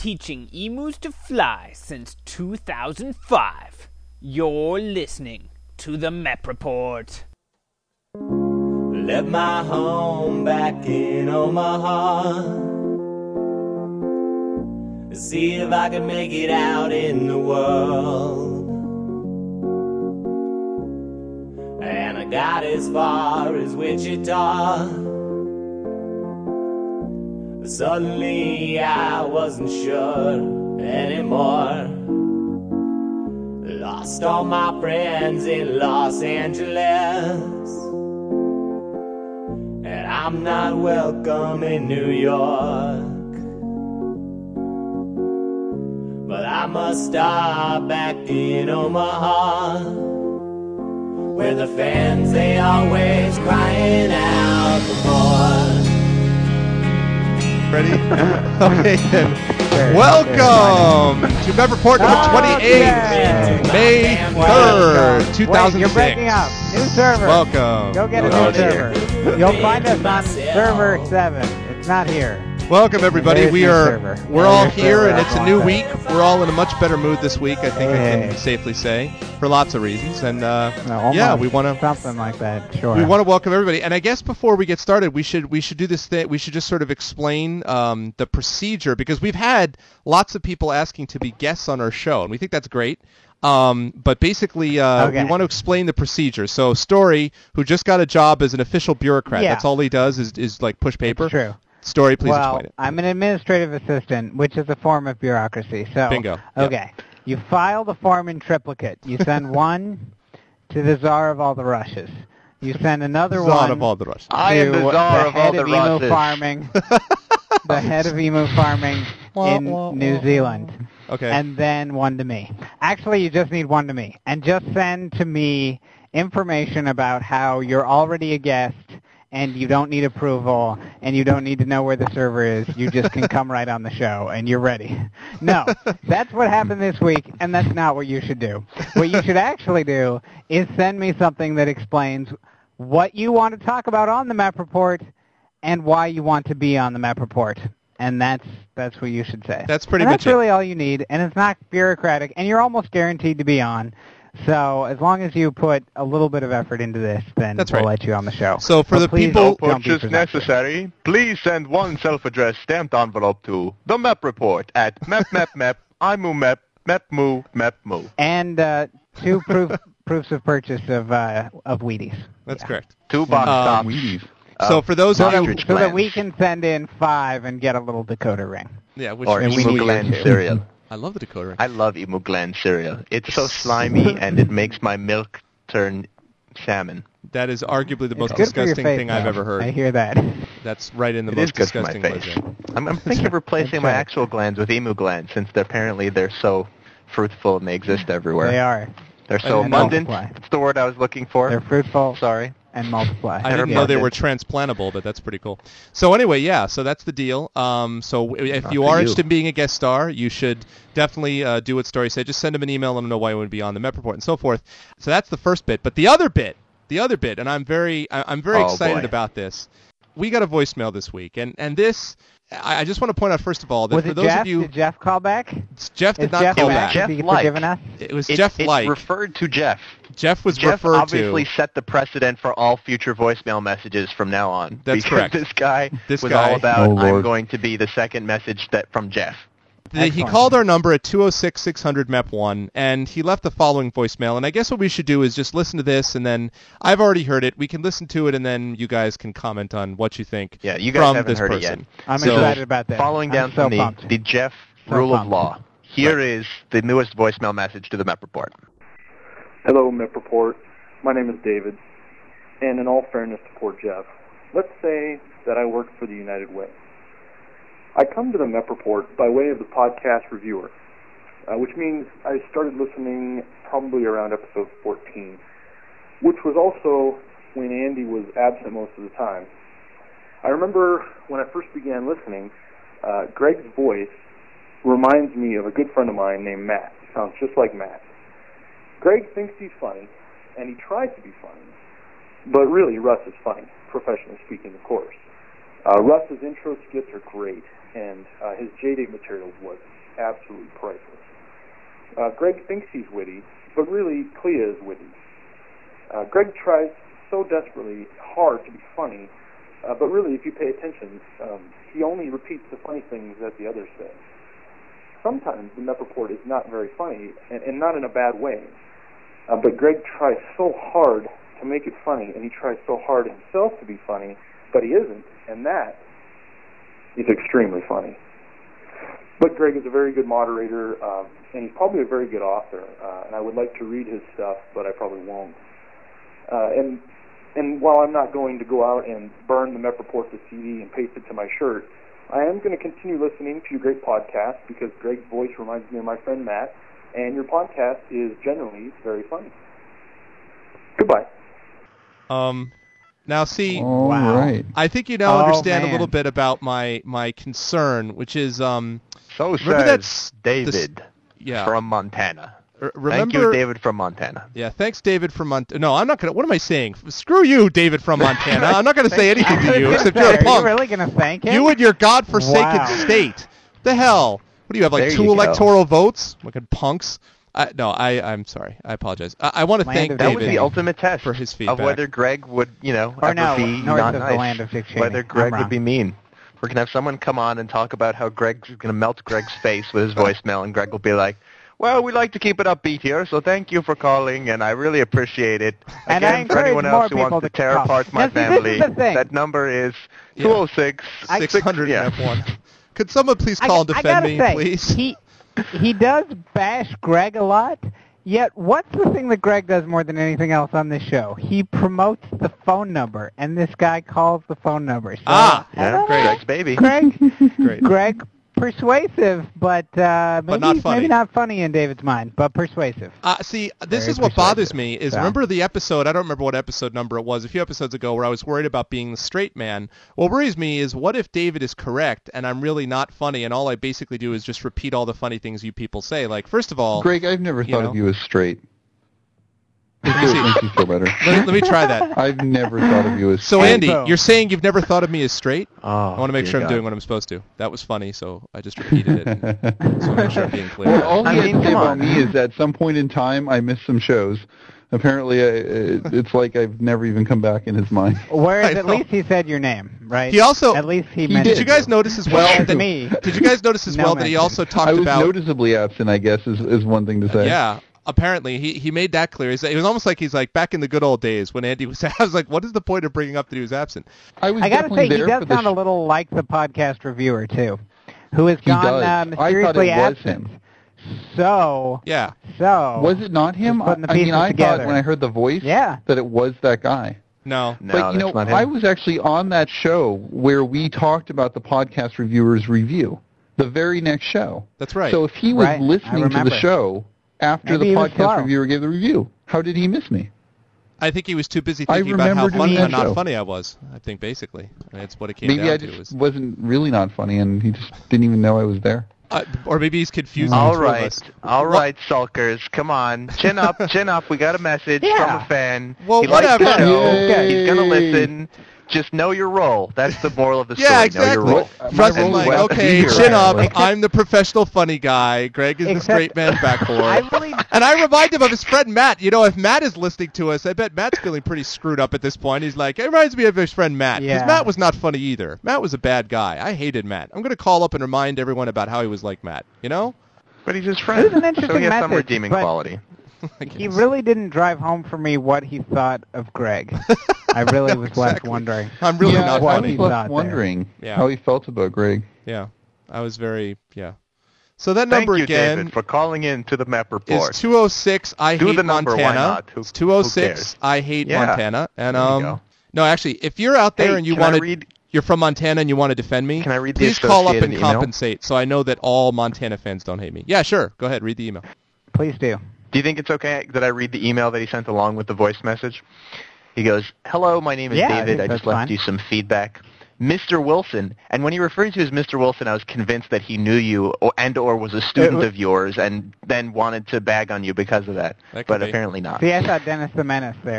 teaching emus to fly since 2005. You're listening to the MEP Report. Left my home back in Omaha. See if I can make it out in the world. And I got as far as Wichita. Suddenly I wasn't sure anymore. Lost all my friends in Los Angeles. And I'm not welcome in New York. But I must start back in Omaha, where the fans, they always crying out for more. Ready? Okay then. Welcome to MEP Report number 28, May 3rd, 2006. Wait, you're breaking up. New server. Welcome. Go get a new server. You'll find us on server 7. It's not here. Welcome everybody. We're all here and it's a new week. Better. We're all in a much better mood this week, I think I can safely say, for lots of reasons. And yeah, we want to something like that. Sure. We want to welcome everybody. And I guess before we get started, we should do this thing. We should just sort of explain the procedure, because we've had lots of people asking to be guests on our show, and we think that's great. But basically, we want to explain the procedure. So Story, who just got a job as an official bureaucrat, that's all he does is like push paper. It's true. Story, please explain it. I'm an administrative assistant, which is a form of bureaucracy. So, bingo. Okay. Yep. You file the form in triplicate. You send one to the Tsar of all the Rushes. You send another Tsar of all the Rushes. I am the Tsar of all the Rushes. Farming, the head of emu farming in New Zealand. Okay. And then one to me. Actually, you just need one to me. And just send to me information about how you're already a guest, and you don't need approval, and you don't need to know where the server is. You just can come right on the show, and you're ready. No, that's what happened this week, and that's not what you should do. What you should actually do is send me something that explains what you want to talk about on the MEP Report and why you want to be on the MEP Report. And that's what you should say. That's pretty much much it. That's really all you need, and it's not bureaucratic, and you're almost guaranteed to be on. So as long as you put a little bit of effort into this, then we'll let you on the show. So for the people... No push is necessary. Please send one self-addressed stamped envelope to the MEP Report at MEP, IMU MEP. And 2 proofs of purchase of Wheaties. That's correct. 2 box tops. Wheaties. So for those of you... So that we can send in 5 and get a little decoder ring. Yeah, which or Emu Glen cereal. I love the decoder ring. I love Emu Glen cereal. It's so slimy, and it makes my milk turn salmon. That is arguably the most disgusting thing I've ever heard. I hear that. That's right in the most disgusting place. I'm thinking of replacing my actual glands with Emu Glands, since they're so fruitful and they exist everywhere. They are. They're so abundant. That's the word I was looking for. They're fruitful. Sorry. And multiply. I didn't know they were transplantable, but that's pretty cool. So anyway, yeah, so that's the deal. So if you are interested in being a guest star, you should definitely do what Story said. Just send him an email, let him know why you want to be on the MEP Report and so forth. So that's the first bit. But the other bit, and I'm very excited about this. We got a voicemail this week, and this... I just want to point out, first of all, that for those of you... Did Jeff call back? Jeff did not call back. Jeff It was Jeff Like. It referred to Jeff. Jeff was Jeff referred to. obviously set the precedent for all future voicemail messages from now on. That's correct. This guy was all about, I'm going to be the second message from Jeff. He called our number at 206-600-MEP1, and he left the following voicemail. And I guess what we should do is just listen to this, and then I've already heard it. We can listen to it, and then you guys can comment on what you think. Yeah, you guys haven't heard it yet. I'm excited about that. Following down from the Jeff rule of law, here is the newest voicemail message to the MEP Report. Hello, MEP Report. My name is David, and in all fairness to poor Jeff, let's say that I work for the United Way. I come to the MEP Report by way of the podcast reviewer, which means I started listening probably around episode 14, which was also when Andy was absent most of the time. I remember when I first began listening, Greg's voice reminds me of a good friend of mine named Matt. He sounds just like Matt. Greg thinks he's funny, and he tries to be funny, but really Russ is funny, professionally speaking, of course. Russ's intro skits are great. and his J-Date materials was absolutely priceless. Greg thinks he's witty, but really Clea is witty. Greg tries so desperately hard to be funny, but really, if you pay attention, he only repeats the funny things that the others say. Sometimes the Mep Report is not very funny, and not in a bad way, but Greg tries so hard to make it funny, and he tries so hard himself to be funny, but he isn't, and that is extremely funny. But Greg is a very good moderator, and he's probably a very good author, and I would like to read his stuff, but I probably won't. And while I'm not going to go out and burn the Mep Report to CD and paste it to my shirt, I am going to continue listening to your great podcast because Greg's voice reminds me of my friend Matt, and your podcast is generally very funny. Goodbye. Now see, right. I think you now understand a little bit about my concern, which is So says David from Montana. Thank you, David from Montana. Yeah, thanks, David from Montana. No, I'm not going to. What am I saying? Screw you, David from Montana. I'm not going to say anything to you except you're a punk. Are you really going to thank him? You and your godforsaken state. The hell? What do you have, like There 2 you electoral votes? Fucking punks. I'm sorry. I apologize. I want to thank That David was the ultimate test for his feedback. of whether Greg would, ever be north not of nice. the land of Dick Cheney. Whether Greg I'm would be mean. We're going to have someone come on and talk about how Greg's going to melt Greg's face with his voicemail, and Greg will be like, well, we like to keep it upbeat here, so thank you for calling, and I really appreciate it. And I Again, for encourage anyone more else who wants people to to tear call. apart my Now, see, this family, is the thing. that number is 206 600 yeah. F1. Could someone please call and defend me, please? He does bash Greg a lot, yet what's the thing that Greg does more than anything else on this show? He promotes the phone number, and this guy calls the phone number. So, Yeah, hello, Greg's baby. Greg, Great. Greg, persuasive, but maybe not funny. maybe not funny in David's mind, but persuasive. See, this Very is what bothers persuasive. me, is So. remember the episode, I don't remember what episode number it was, a few episodes ago, where I was worried about being the straight man. What worries me is, what if David is correct, and I'm really not funny, and all I basically do is just repeat all the funny things you people say? Like, first of all... Greg, I've never thought know? of you as straight. It makes you feel better. Let me try that. I've never thought of you as So, straight. Andy, you're saying you've never thought of me as straight? Oh, I want to make dear sure I'm God. doing what I'm supposed to. That was funny, so I just repeated it. So I want to make sure I'm being clear. Well, all he I had mean, to say come about on. me is that at some point in time I missed some shows. Apparently, it's like I've never even come back in his mind. Whereas I at know. least he said your name, right? He also... At least he He mentioned Did you guys notice as well... Whereas that- me. Did you guys notice as No well that he mention. also talked I was about... noticeably absent, I guess, is one thing to say. Yeah, apparently he made that clear. It was almost like he's like back in the good old days when Andy was. I was like, what is the point of bringing up that he was absent? I was I gotta definitely say, he there does for the sound a little like the podcast reviewer too, who has He gone does. I thought mysteriously it was absent. him. So Yeah, Was it not him? Just putting the I mean, pieces I together. thought when I heard the voice Yeah. that it was that guy. no. No, But, you know, that's not him. I was actually on that show where we talked about the podcast reviewer's review, the very next show. That's right. So if he was Right, I listening to remember. the show after Maybe he the was podcast slow. reviewer gave the review, how did he miss me? I think he was too busy I thinking about how remember funny doing or that not show. funny I was. I think basically that's what it came Maybe down I to. just wasn't really not funny, and he just didn't even know I was there. Or maybe he's confusing the All two of right, us. all right, sulkers, come on, chin up, chin up. We got a message from Yeah. a fan. Well, he likes whatever. the show. Yay. He's gonna listen. Just know your role. That's the moral of the story. Yeah, Know your exactly. role. Russ is role like, is well, okay, you're chin right. up. Except- I'm the professional funny guy. Greg is the Except- straight man backboard. I really And I remind him of his friend Matt. You know, if Matt is listening to us, I bet Matt's feeling pretty screwed up at this point. He's like, it reminds me of his friend Matt. Because Yeah. Matt was not funny either. Matt was a bad guy. I hated Matt. I'm going to call up and remind everyone about how he was like Matt. You know? But he's his friend, It was an so interesting he has some message, redeeming but- quality. I he guess. really didn't drive home for me what he thought of Greg. I really No, was exactly. left wondering. I'm really yeah, not I what funny. he's was not left there. wondering Yeah. how he felt about Greg. Yeah. I was very, yeah. So that Thank number you, again David, for calling in to the Mep Report. is 206 I Do hate the number, why Montana. not? Who It's 206 cares? I hate Yeah. Montana. And There you go. no, actually, if you're out there Hey, and you can I want to read- you're from Montana and you want to defend me, Can I read the please call up and associated email? compensate so I know that all Montana fans don't hate me. Yeah, sure. Go ahead, read the email. Please do. Do you think it's okay that I read the email that he sent along with the voice message? He goes, hello, my name is Yeah, I David. think I just that's left fine. you some feedback. Mr. Wilson. And when he referred to you as Mr. Wilson, I was convinced that he knew you or was a student of yours and then wanted to bag on you because of that. That could But be. apparently not. See, I thought Dennis the Menace there.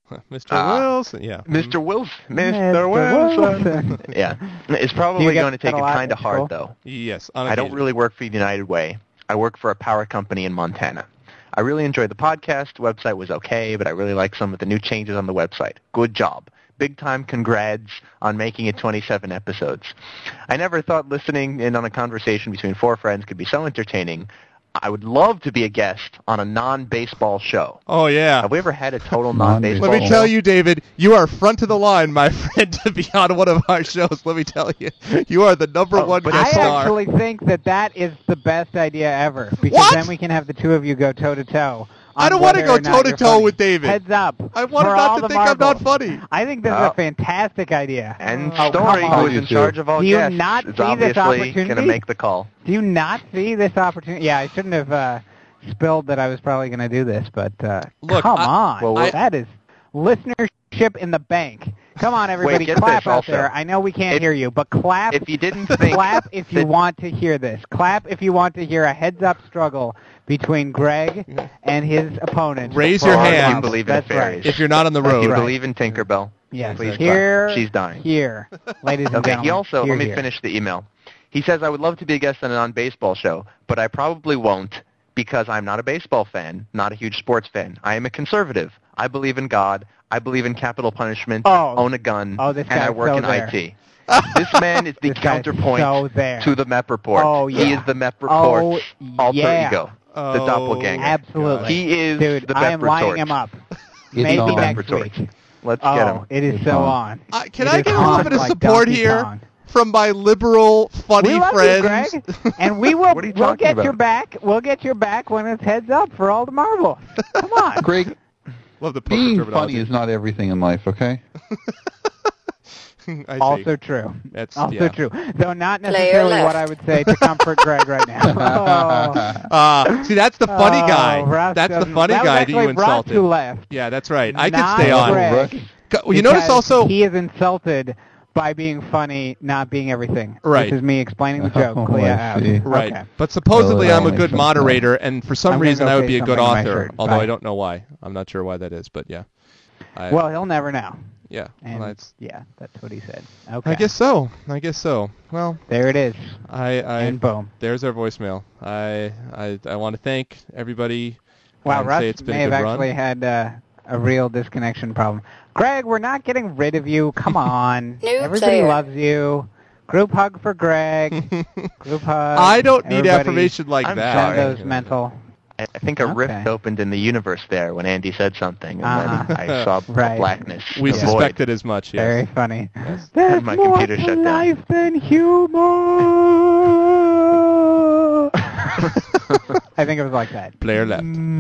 Mr. Wilson, yeah. Mr. Wilson. Mr. Wilson. Yeah. It's probably going to take it kind of hard, though. Yes. I don't really work for the United Way. I work for a power company in Montana. I really enjoyed the podcast. The website was okay, but I really like some of the new changes on the website. Good job. Big time congrats on making it 27 episodes. I never thought listening in on a conversation between four friends could be so entertaining. I would love to be a guest on a non-baseball show. Oh, yeah. Have we ever had a total non-baseball show? Let me tell you, David, you are front of the line, my friend, to be on one of our shows. Let me tell you. You are the number one guest star. I actually think that is the best idea ever. Because then we can have the two of you go toe-to-toe. I don't want to go toe-to-toe with David. Heads up. I want him not to think I'm not funny. I think this is a fantastic idea. And Story, who is in charge of all guests, is obviously going to make the call. Do you not see this opportunity? Yeah, I shouldn't have spilled that I was probably going to do this, but look, come on. Well, that is listenership in the bank. Come on, everybody, clap out there. I know we can't hear you, but clap. If you didn't think, clap if you want to hear this. Clap if you want to hear a heads-up struggle between Greg and his opponent. Raise your hand. If you believe in fairies. If you're not on the road. If you believe in Tinkerbell. Yes. Please here, she's dying. Here, ladies and gentlemen. He also, let me finish the email. He says, I would love to be a guest on a non-baseball show, but I probably won't because I'm not a baseball fan, not a huge sports fan. I am a conservative. I believe in God. I believe in capital punishment, own a gun, and I work in IT. This man is the counterpoint to the MEP Report. Oh, yeah. He is the MEP Report's alter ego, the doppelganger. Absolutely. He is Dude, the MEP I am Retort. lining him up. Maybe next week. Let's get him. It is so on. Can I get a little bit of support here from my liberal, funny friends? We love you, Greg. And we will. We'll get your back. We'll get your back when it's heads up for all the marbles. Come on, Greg. Love the being funny is not everything in life, okay? Also true. That's also true. Though not necessarily what I would say to comfort Greg right now. See, that's the funny guy. That's the funny guy that you insulted. Who left. Yeah, that's right. I can stay on. Greg, you notice also he is insulted by being funny, not being everything. Right. This is me explaining the joke. Right. Okay. But supposedly I'm a good moderator, and for some reason I would be a good author, although I don't know why. I'm not sure why that is, but yeah. Well, he'll never know. Yeah. And that's what he said. Okay. I guess so. Well, there it is. And boom. There's our voicemail. I want to thank everybody. Wow, Russ say it's been may a good have actually run. had a real disconnection problem. Greg, we're not getting rid of you. Come on. Everybody loves you. Group hug for Greg. Group hug. I don't need affirmation like that. Windows mental. I think a rift opened in the universe there when Andy said something, and then I saw blackness. We suspected as much, yes. Very funny. Yes. There's my more computer to shut down. life than humor. I think it was like that. Player left.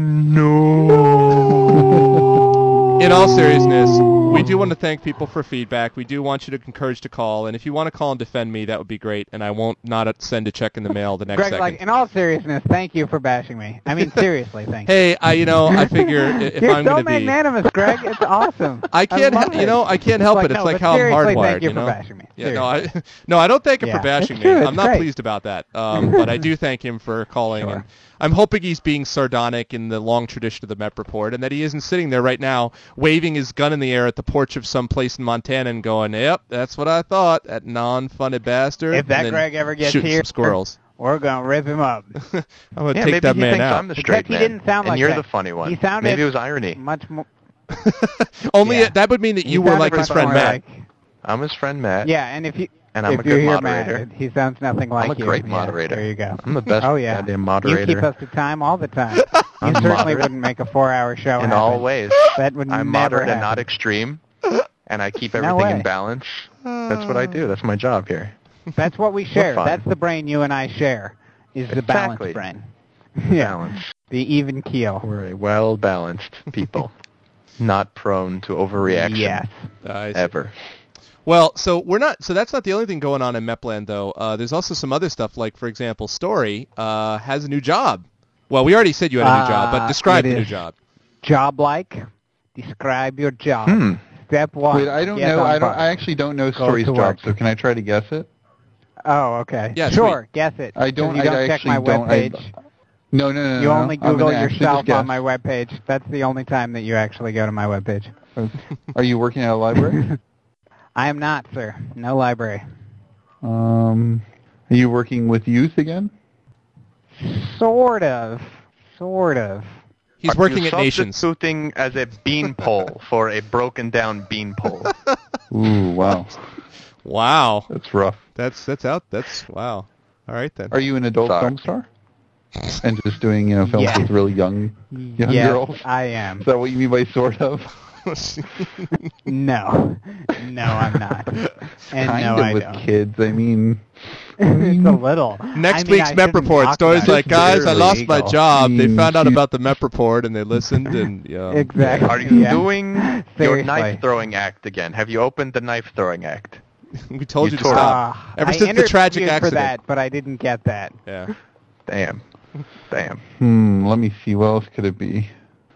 No. In all seriousness, we do want to thank people for feedback. We do want you to encourage to call, and if you want to call and defend me, that would be great, and I won't not send a check in the mail the next Greg, second. like, in all seriousness, thank you for bashing me. I mean, seriously, thank you. Hey, I figure if You're I'm going to be... You're so magnanimous, Greg. It's awesome. I can't help it. It's like how I'm hardwired, thank you for bashing me. Yeah, I don't thank him for bashing me. True, I'm not great. pleased about that. But I do thank him for calling. Sure. And I'm hoping he's being sardonic in the long tradition of the MEP Report, and that he isn't sitting there right now waving his gun in the air at the porch of some place in Montana and going, "Yep, that's what I thought. That non-funny bastard." If that and Greg ever gets shooting here, some squirrls. We're gonna rip him up. I'm gonna take that man out. I'm the straight man, he didn't sound and like you're that. the funny one. He sounded Maybe it was irony. Much more. That would mean that you were like his friend Matt. I'm his friend Matt. Yeah, and if I'm a you're good here, moderator. Matt, he sounds nothing like you. I'm a great moderator. There you go. I'm the best goddamn moderator. You keep us to time all the time. You certainly wouldn't make a 4-hour show in happen. all ways. That would I'm never moderate happen. and not extreme, and I keep everything in balance. That's what I do. That's my job here. That's what we share. fine. That's the brain you and I share, is the balanced brain. Balance. The even keel. We're a well-balanced people, not prone to overreaction. Yes. Ever. Well, so that's not the only thing going on in MEPland, though. There's also some other stuff, like, for example, Story has a new job. Well, we already said you had a new job, but describe the new job. Job-like. Describe your job. Step 1. Wait, I don't know. I actually don't know Story's job, so can I try to guess it? Oh, okay. Yeah, sure, guess it. I don't. You don't check my webpage. No. You only Google yourself on my webpage. That's the only time that you actually go to my webpage. Are you working at a library? I am not, sir. No library. Are you working with youth again? Sort of. He's working at Nations. Substituting as a beanpole for a broken down beanpole. Ooh, wow. Wow. That's rough. That's wow. All right then. Are you an adult film star? And just doing, films Yes. with really young Yes, girls? I am. Is that what you mean by sort of? No, I'm not. And Kind no, of I with don't. kids. I mean, It's a little. Next I mean, week's I MEP shouldn't report. talk Stories about like, it. guys, I It's lost my illegal. job. They found out about the MEP report and they listened and Exactly. Are you Yeah. doing your Seriously. knife throwing act again? Have you opened the knife throwing act? we told you to tore it stop. Ever I since the tragic interviewed accident. for that, but I didn't get that. Yeah. Damn. let me see. What else could it be?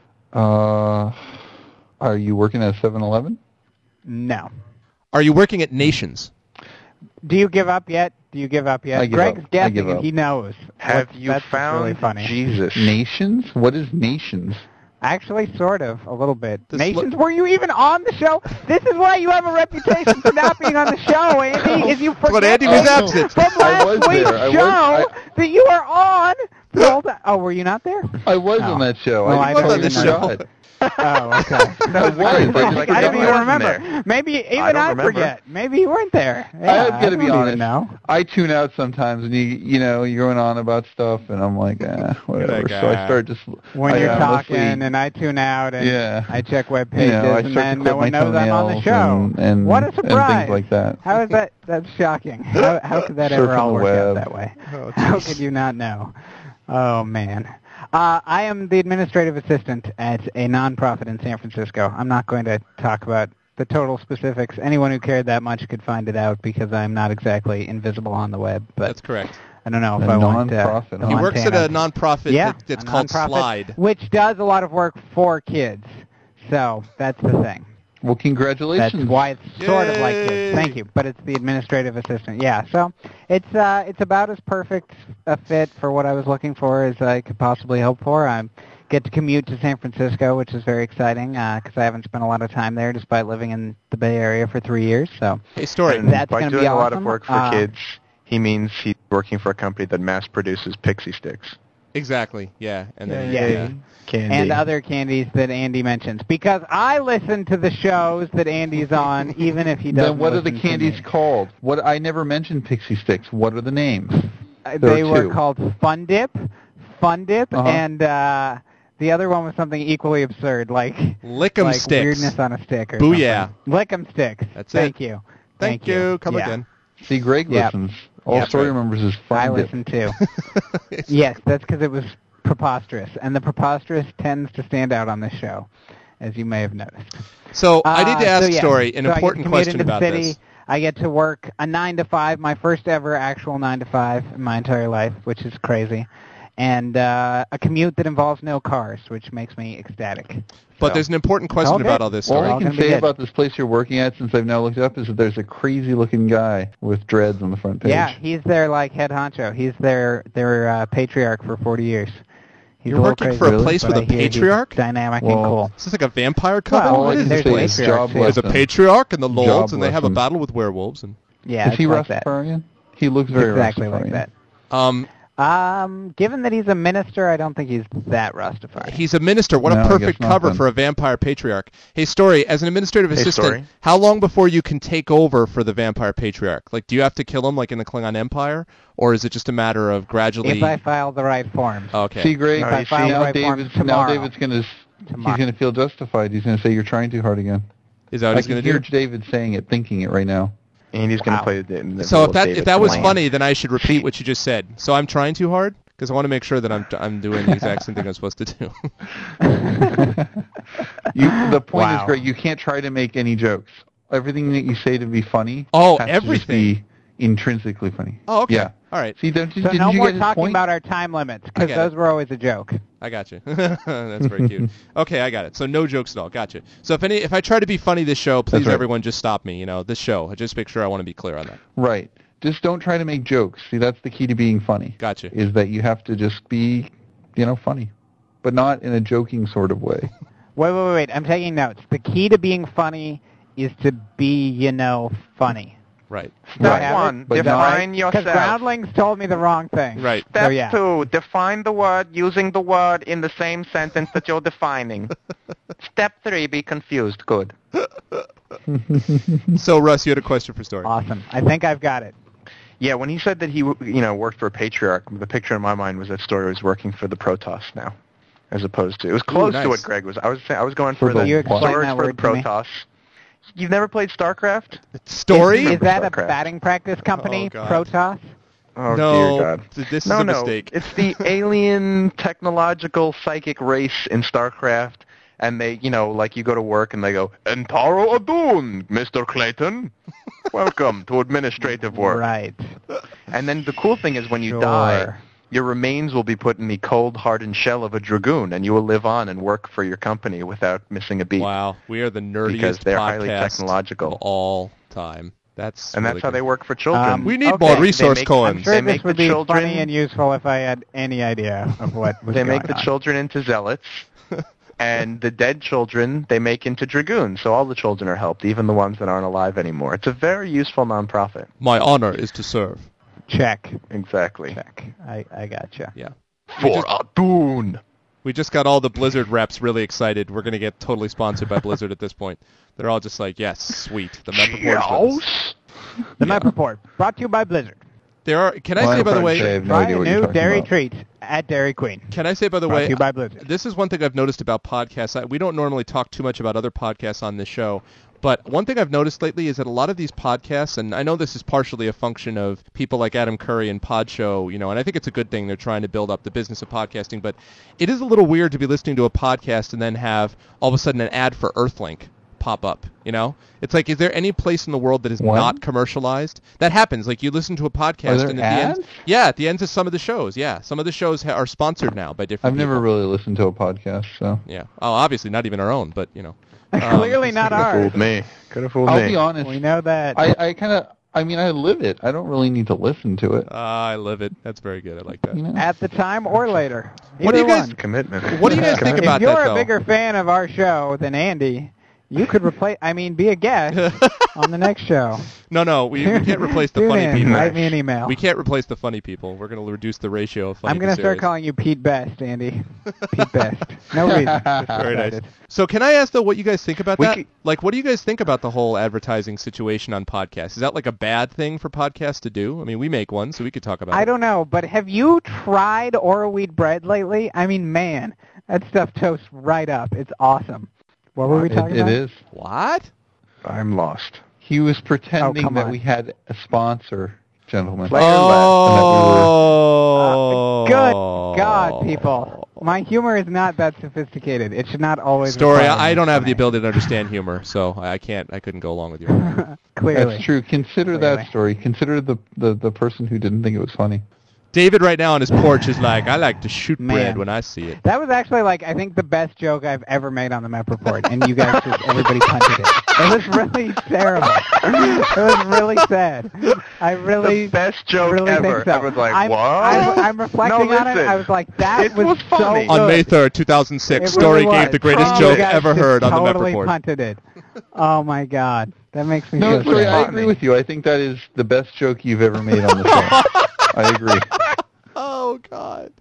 Are you working at 7-Eleven? No. Are you working at Nations? Do you give up yet? I give Greg's up. I guessing give and up. he knows. Have you That's found really funny. Jesus? Nations? What is Nations? Actually, sort of, a little bit. This Nations, were you even on the show? This is why you have a reputation for not being on the show, Andy, is you forget But Andy was things absent. from I was last week's there. show that you are on. The whole time. Oh, were you not there? I was Oh. on that show. Well, I I didn't was call on you the the show. shot. Oh, okay. I was. I just I forgot didn't I even wasn't remember. there. Maybe even I don't I remember. forget. Maybe you weren't there. I have got to don't be even honest. know. I tune out sometimes, and you're going on about stuff, and I'm like, whatever. That So I guy. start just When I, you're talking, mostly, and I tune out, and Yeah. I check web pages, I and start then to no clip one my knows I'm on the toenails show. and What a and surprise! things like that. How is that? That's shocking. How could that ever Surfing all the work web. out that way? Oh, How jeez. could you not know? Oh man. I am the administrative assistant at a nonprofit in San Francisco. I'm not going to talk about the total specifics. Anyone who cared that much could find it out because I'm not exactly invisible on the web. But That's correct. I don't know if A I want non-profit, to. He works at a nonprofit Yeah, that's a called nonprofit, Slide. which does a lot of work for kids. So that's the thing. Well, congratulations. That's why it's sort of like Yay! kids. Thank you, but it's the administrative assistant. Yeah, so it's about as perfect a fit for what I was looking for as I could possibly hope for. I get to commute to San Francisco, which is very exciting because I haven't spent a lot of time there, despite living in the Bay Area for 3 years. So Hey, Story. And That's by gonna doing be a lot of awesome. work for kids, he means he's working for a company that mass produces pixie sticks. Exactly. Yeah. And then Yeah. Candy. and other candies that Andy mentions, because I listen to the shows that Andy's on, even if he doesn't. Then what are the listen to candies me. called? What I never mentioned Pixie Sticks. What are the names? There They are were two. called Fun Dip, Uh-huh. and the other one was something equally absurd, like Lick'em like Sticks. weirdness on a stick or Booyah. something. Lick'em Sticks. That's Thank it. you. Thank you. Come Yeah. again. See, Greg Yep. listens. All Yep. Story remembers is I Fun Dip. listen too. Yes, that's because it was preposterous, and the preposterous tends to stand out on this show, as you may have noticed. So I need to ask so, yeah. Story an So I get to important commute question into the about city. this. I get to work a 9 to 5, my first ever actual 9 to 5 in my entire life, which is crazy. And a commute that involves no cars, which makes me ecstatic. But So, there's an important question Okay. about all this, All Story. I all can gonna be say good. about this place you're working at, since I've now looked it up, is that there's a crazy-looking guy with dreads on the front page. yeah, he's their like head honcho. He's their patriarch for 40 years. He's You're a little working crazy, for a Really? place but with I a hear he's patriarch? dynamic Well, and cool. Is this like a vampire couple? Well, All I What can is there's say this? is patriarchs, job yeah. There's a lesson. patriarch and the Lolds, Job and they have a lesson. battle with werewolves. And Yeah, Is it's he like that. Rastafarian? He looks very Exactly like Rastafarian. that. Given that he's a minister, I don't think he's that Rastafarian. he's a minister. What No, a I perfect guess not, cover then. for a vampire patriarch. Hey, Story, as an administrative Hey, assistant, Story. how long before you can take over for the vampire patriarch? Like, do you have to kill him like in the Klingon Empire, or is it just a matter of gradually? If I file the right forms. Okay. See, Greg, No, If I you file see, the now right forms David's tomorrow. gonna Tomorrow. he's gonna feel justified. He's gonna say you're trying too hard again. Is that what I he's can going to hear do? David saying it, thinking it right now. And he's going Wow. to play the So if David that was plan. funny, then I should repeat what you just said. So I'm trying too hard because I want to make sure that I'm doing the exact same thing I'm supposed to do. The point Wow. is, Greg, you can't try to make any jokes. Everything that you say to be funny Oh, has everything. to just be intrinsically funny. Oh, okay. Yeah. All right. See, So didn't no you more get his talking point? about our time limits, I because get those it. were always a joke. I got you. That's very cute. Okay, I got it. So no jokes at all. Gotcha. So if I try to be funny this show, please That's right. everyone just stop me. This show. Just make sure I want to be clear on that. Right. Just don't try to make jokes. See, that's the key to being funny. Gotcha. Is that you have to just be, funny, but not in a joking sort of way. Wait. I'm taking notes. The key to being funny is to be, funny. Right. Step 1, define Because yourself. Groundlings told me the wrong thing. Right. Step 2, define the word using the word in the same sentence that you're defining. Step 3, be confused. Good. So, Russ, you had a question for Story. Awesome. I think I've got it. Yeah, when he said that he worked for a patriarch, the picture in my mind was that Story was working for the Protoss now, as opposed to... It was close nice. to what Greg was. I was going for the the you explain storage that for the word to me? Protoss. You've never played StarCraft? Story? Is that a StarCraft. batting practice company, Oh, God. Protoss? Oh, No, dear God. this is No, a mistake. It's the alien technological psychic race in StarCraft, and they, like you go to work and they go, Entaro Adun, Mr. Clayton. Welcome to administrative work. Right. And then the cool thing is when you Sure. die, your remains will be put in the cold, hardened shell of a dragoon, and you will live on and work for your company without missing a beat. Wow, we are the nerdiest Because they're podcast highly technological. of all time. That's And really that's how good. they work for children. We need okay. more resource They make- coins. I'm sure They this make would the be children- funny and useful if I had any idea of what was They going make the on. children into zealots, and the dead children they make into dragoons. So all the children are helped, even the ones that aren't alive anymore. It's a very useful nonprofit. My honor is to serve. Check. Exactly. I gotcha. Yeah. For Adun. We just got all the Blizzard reps really excited. We're going to get totally sponsored by Blizzard at this point. They're all just like, yes, sweet. The Mep Report is with us. Yes. The Mep Report, brought to you by Blizzard. There are. Can I say, by the way, I have no Try idea a what you're new talking dairy about. treat at Dairy Queen. Can I say, by the Brought to way, you by Blizzard. this is one thing I've noticed about podcasts. We don't normally talk too much about other podcasts on this show, but one thing I've noticed lately is that a lot of these podcasts, and I know this is partially a function of people like Adam Curry and Podshow, and I think it's a good thing they're trying to build up the business of podcasting, but it is a little weird to be listening to a podcast and then have all of a sudden an ad for Earthlink pop up, It's like, is there any place in the world that is What? not commercialized? That happens. Like, you listen to a podcast Are there and at ads? the end... Yeah, at the ends of some of the shows, yeah. Some of the shows are sponsored now by different I've people. never really listened to a podcast, so Yeah. Oh, obviously not even our own, but Clearly not Could have ours. fooled me. Could have fooled I'll me. be honest. We know that. I live it. I don't really need to listen to it. I love it. That's very good. I like that. You know? At the time or later. What do you Either guys- one. Commitment. What do you guys think If about you're that, a though? bigger fan of our show than Andy, you could be a guest on the next show. No, we can't replace the Tune funny in. people. Write me an email. We can't replace the funny people. We're going to reduce the ratio of funny I'm going to to start serious. calling you Pete Best, Andy. Pete Best. No reason. Just Very nice. decided. So can I ask, though, what you guys think about We that? could- Like, what do you guys think about the whole advertising situation on podcasts? Is that like a bad thing for podcasts to do? I mean, we make one, so we could talk about I it. don't know, but have you tried Oro wheat bread lately? I mean, man, that stuff toasts right up. It's awesome. What were we talking It about? is. What? I'm lost. He was pretending come that on. we had a sponsor, gentlemen. Player Oh. Good God, people. My humor is not that sophisticated. It should not always Story, require I don't have the explanation. ability to understand humor, so I couldn't go along with you. Clearly. That's true. Consider Clearly. that story. Consider the person who didn't think it was funny. David right now on his porch is like, I like to shoot Man. bread when I see it. That was actually, I think the best joke I've ever made on the Mep Report, and you guys everybody punted it. It was really terrible. It was really sad. I really, The best joke really ever. think so. Everyone's like, I'm, what? I'm reflecting No, on it. listen. I was like, that It was funny. so On good. May 3rd, 2006, It Story really gave was. the greatest You joke guys ever just heard on the Mep totally Report. punted it. Oh, my God. That makes me No, so Story, I sad. agree with you. I think that is the best joke you've ever made on the show. I agree. Oh, God.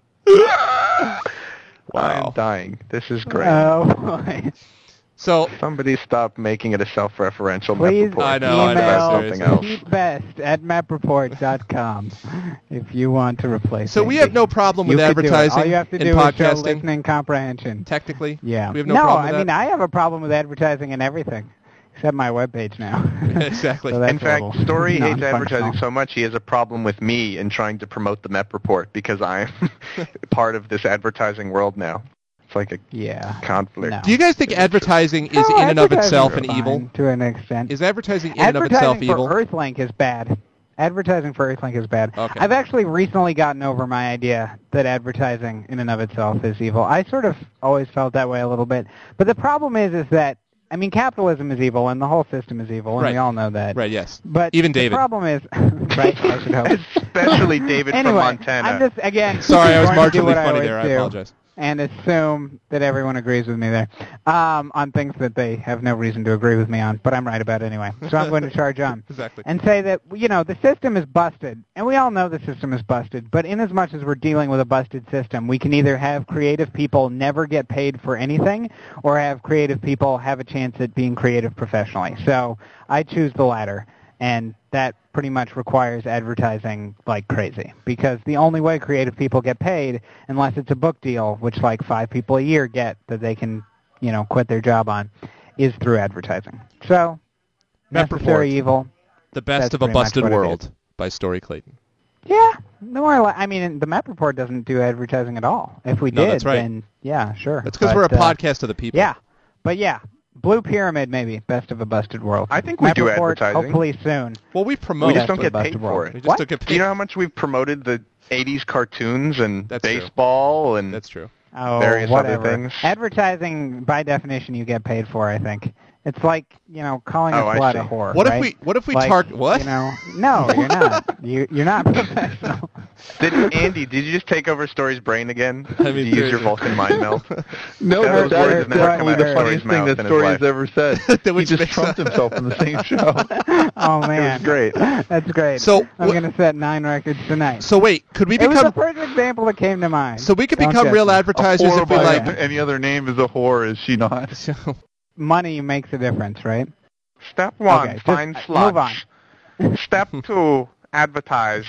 I'm dying. This is great. Oh, boy. So, Somebody stop making it a self-referential Please Mep Report. I know, Talk about email something else. PeteBest@mepreport.com if you want to replace so we Andy. have no problem You with could do it. advertising All you have to in do is show podcasting, listening comprehension. technically. Yeah. We have no problem with I mean, that. I have a problem with advertising and everything, except my webpage now. Exactly. So that's In fact, a little Story hates non-functional. advertising so much he has a problem with me in trying to promote the Mep Report because I'm part of this advertising world now. It's like a Yeah. conflict. No. Do you guys think advertising is No, in and of advertising itself is an fine evil? to an extent. Is advertising in and of Advertising itself for evil? Earthlink is bad. Advertising for Earthlink is bad. Okay. I've actually recently gotten over my idea that advertising in and of itself is evil. I sort of always felt that way a little bit. But the problem is that, I mean, capitalism is evil and the whole system is evil, and Right. we all know that. Right, yes. But Even David. the problem is, right, I should hope. Especially David Anyway, from Montana. I'm just, again, Sorry, I was going to do marginally what funny always there. I do. apologize. and assume that everyone agrees with me there on things that they have no reason to agree with me on, but I'm right about anyway. So I'm going to charge on. Exactly. And say that, the system is busted, and we all know the system is busted, but in as much as we're dealing with a busted system, we can either have creative people never get paid for anything or have creative people have a chance at being creative professionally. So I choose the latter, and that pretty much requires advertising like crazy, because the only way creative people get paid, unless it's a book deal, which like 5 people a year get that they can, quit their job on, is through advertising. So, necessary evil. The Best of a Busted World by Story Clayton. Yeah, no more. I mean, the Mep Report doesn't do advertising at all. If we did, that's right. then yeah, sure. That's because we're a podcast of the people. Yeah, but yeah. Blue Pyramid, maybe. Best of a Busted World. I think we do Report, advertising. Hopefully soon. Well, we promote. We just don't get paid for it. We just don't get paid. Do you know how much we've promoted the 80s cartoons and That's baseball and That's true. various whatever. other things? Advertising, by definition, you get paid for, I think. It's like, calling a I slut see. a whore, What right? if we Like, target what? No, you're not. You're not professional. Andy, did you just take over Story's brain again? I mean, Did you use your Vulcan mind melt? No, Those that words is have never come definitely out the of funniest Story's thing mouth that in his Story life. has ever said. He Which just makes trumped himself in the same show. Oh, man. It was great. That's great. So, I'm going to set 9 records tonight. So wait, could we It was the become? first example that came to mind. So we could Don't become judge real me. advertisers A whore if we by like. any other name is a whore, is she not? Money makes a difference, right? Step 1, Okay, find just sluts. move on. Step 2, advertise.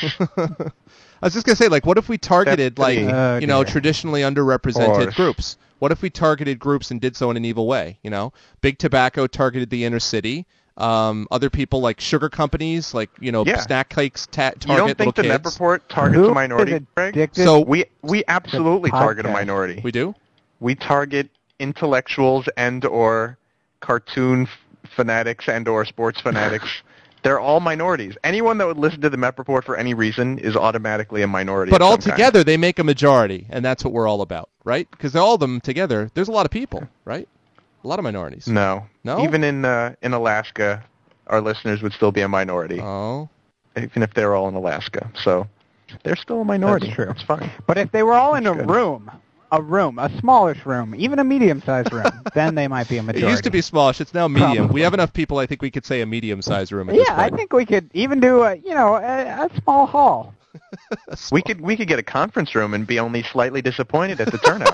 I was just gonna say, like, what if we targeted, like, Oh, dear. traditionally underrepresented Horse. groups? What if we targeted groups and did so in an evil way? Big Tobacco targeted the inner city. Other people like sugar companies, like snack cakes, target You don't think the little Mep kids. Report targets Who a minority, is Greg? addicted So We absolutely The target a podcast. minority. we do. We target intellectuals and or cartoon fanatics and or sports fanatics. They're all minorities. Anyone that would listen to the Mep Report for any reason is automatically a minority. But of all some kind. together, they make a majority, and that's what we're all about, right? Because all of them together, there's a lot of people, right? A lot of minorities. No. No? Even in Alaska, our listeners would still be a minority, Oh. even if they're all in Alaska. So they're still a minority. That's true. It's fine. But if they were all in a good. room, a smallish room, even a medium-sized room, then they might be a majority. It used to be smallish. It's now medium. Probably. We have enough people. I think we could say a medium-sized room at this Yeah, I point. think we could even do a small hall. We could get a conference room and be only slightly disappointed at the turnout.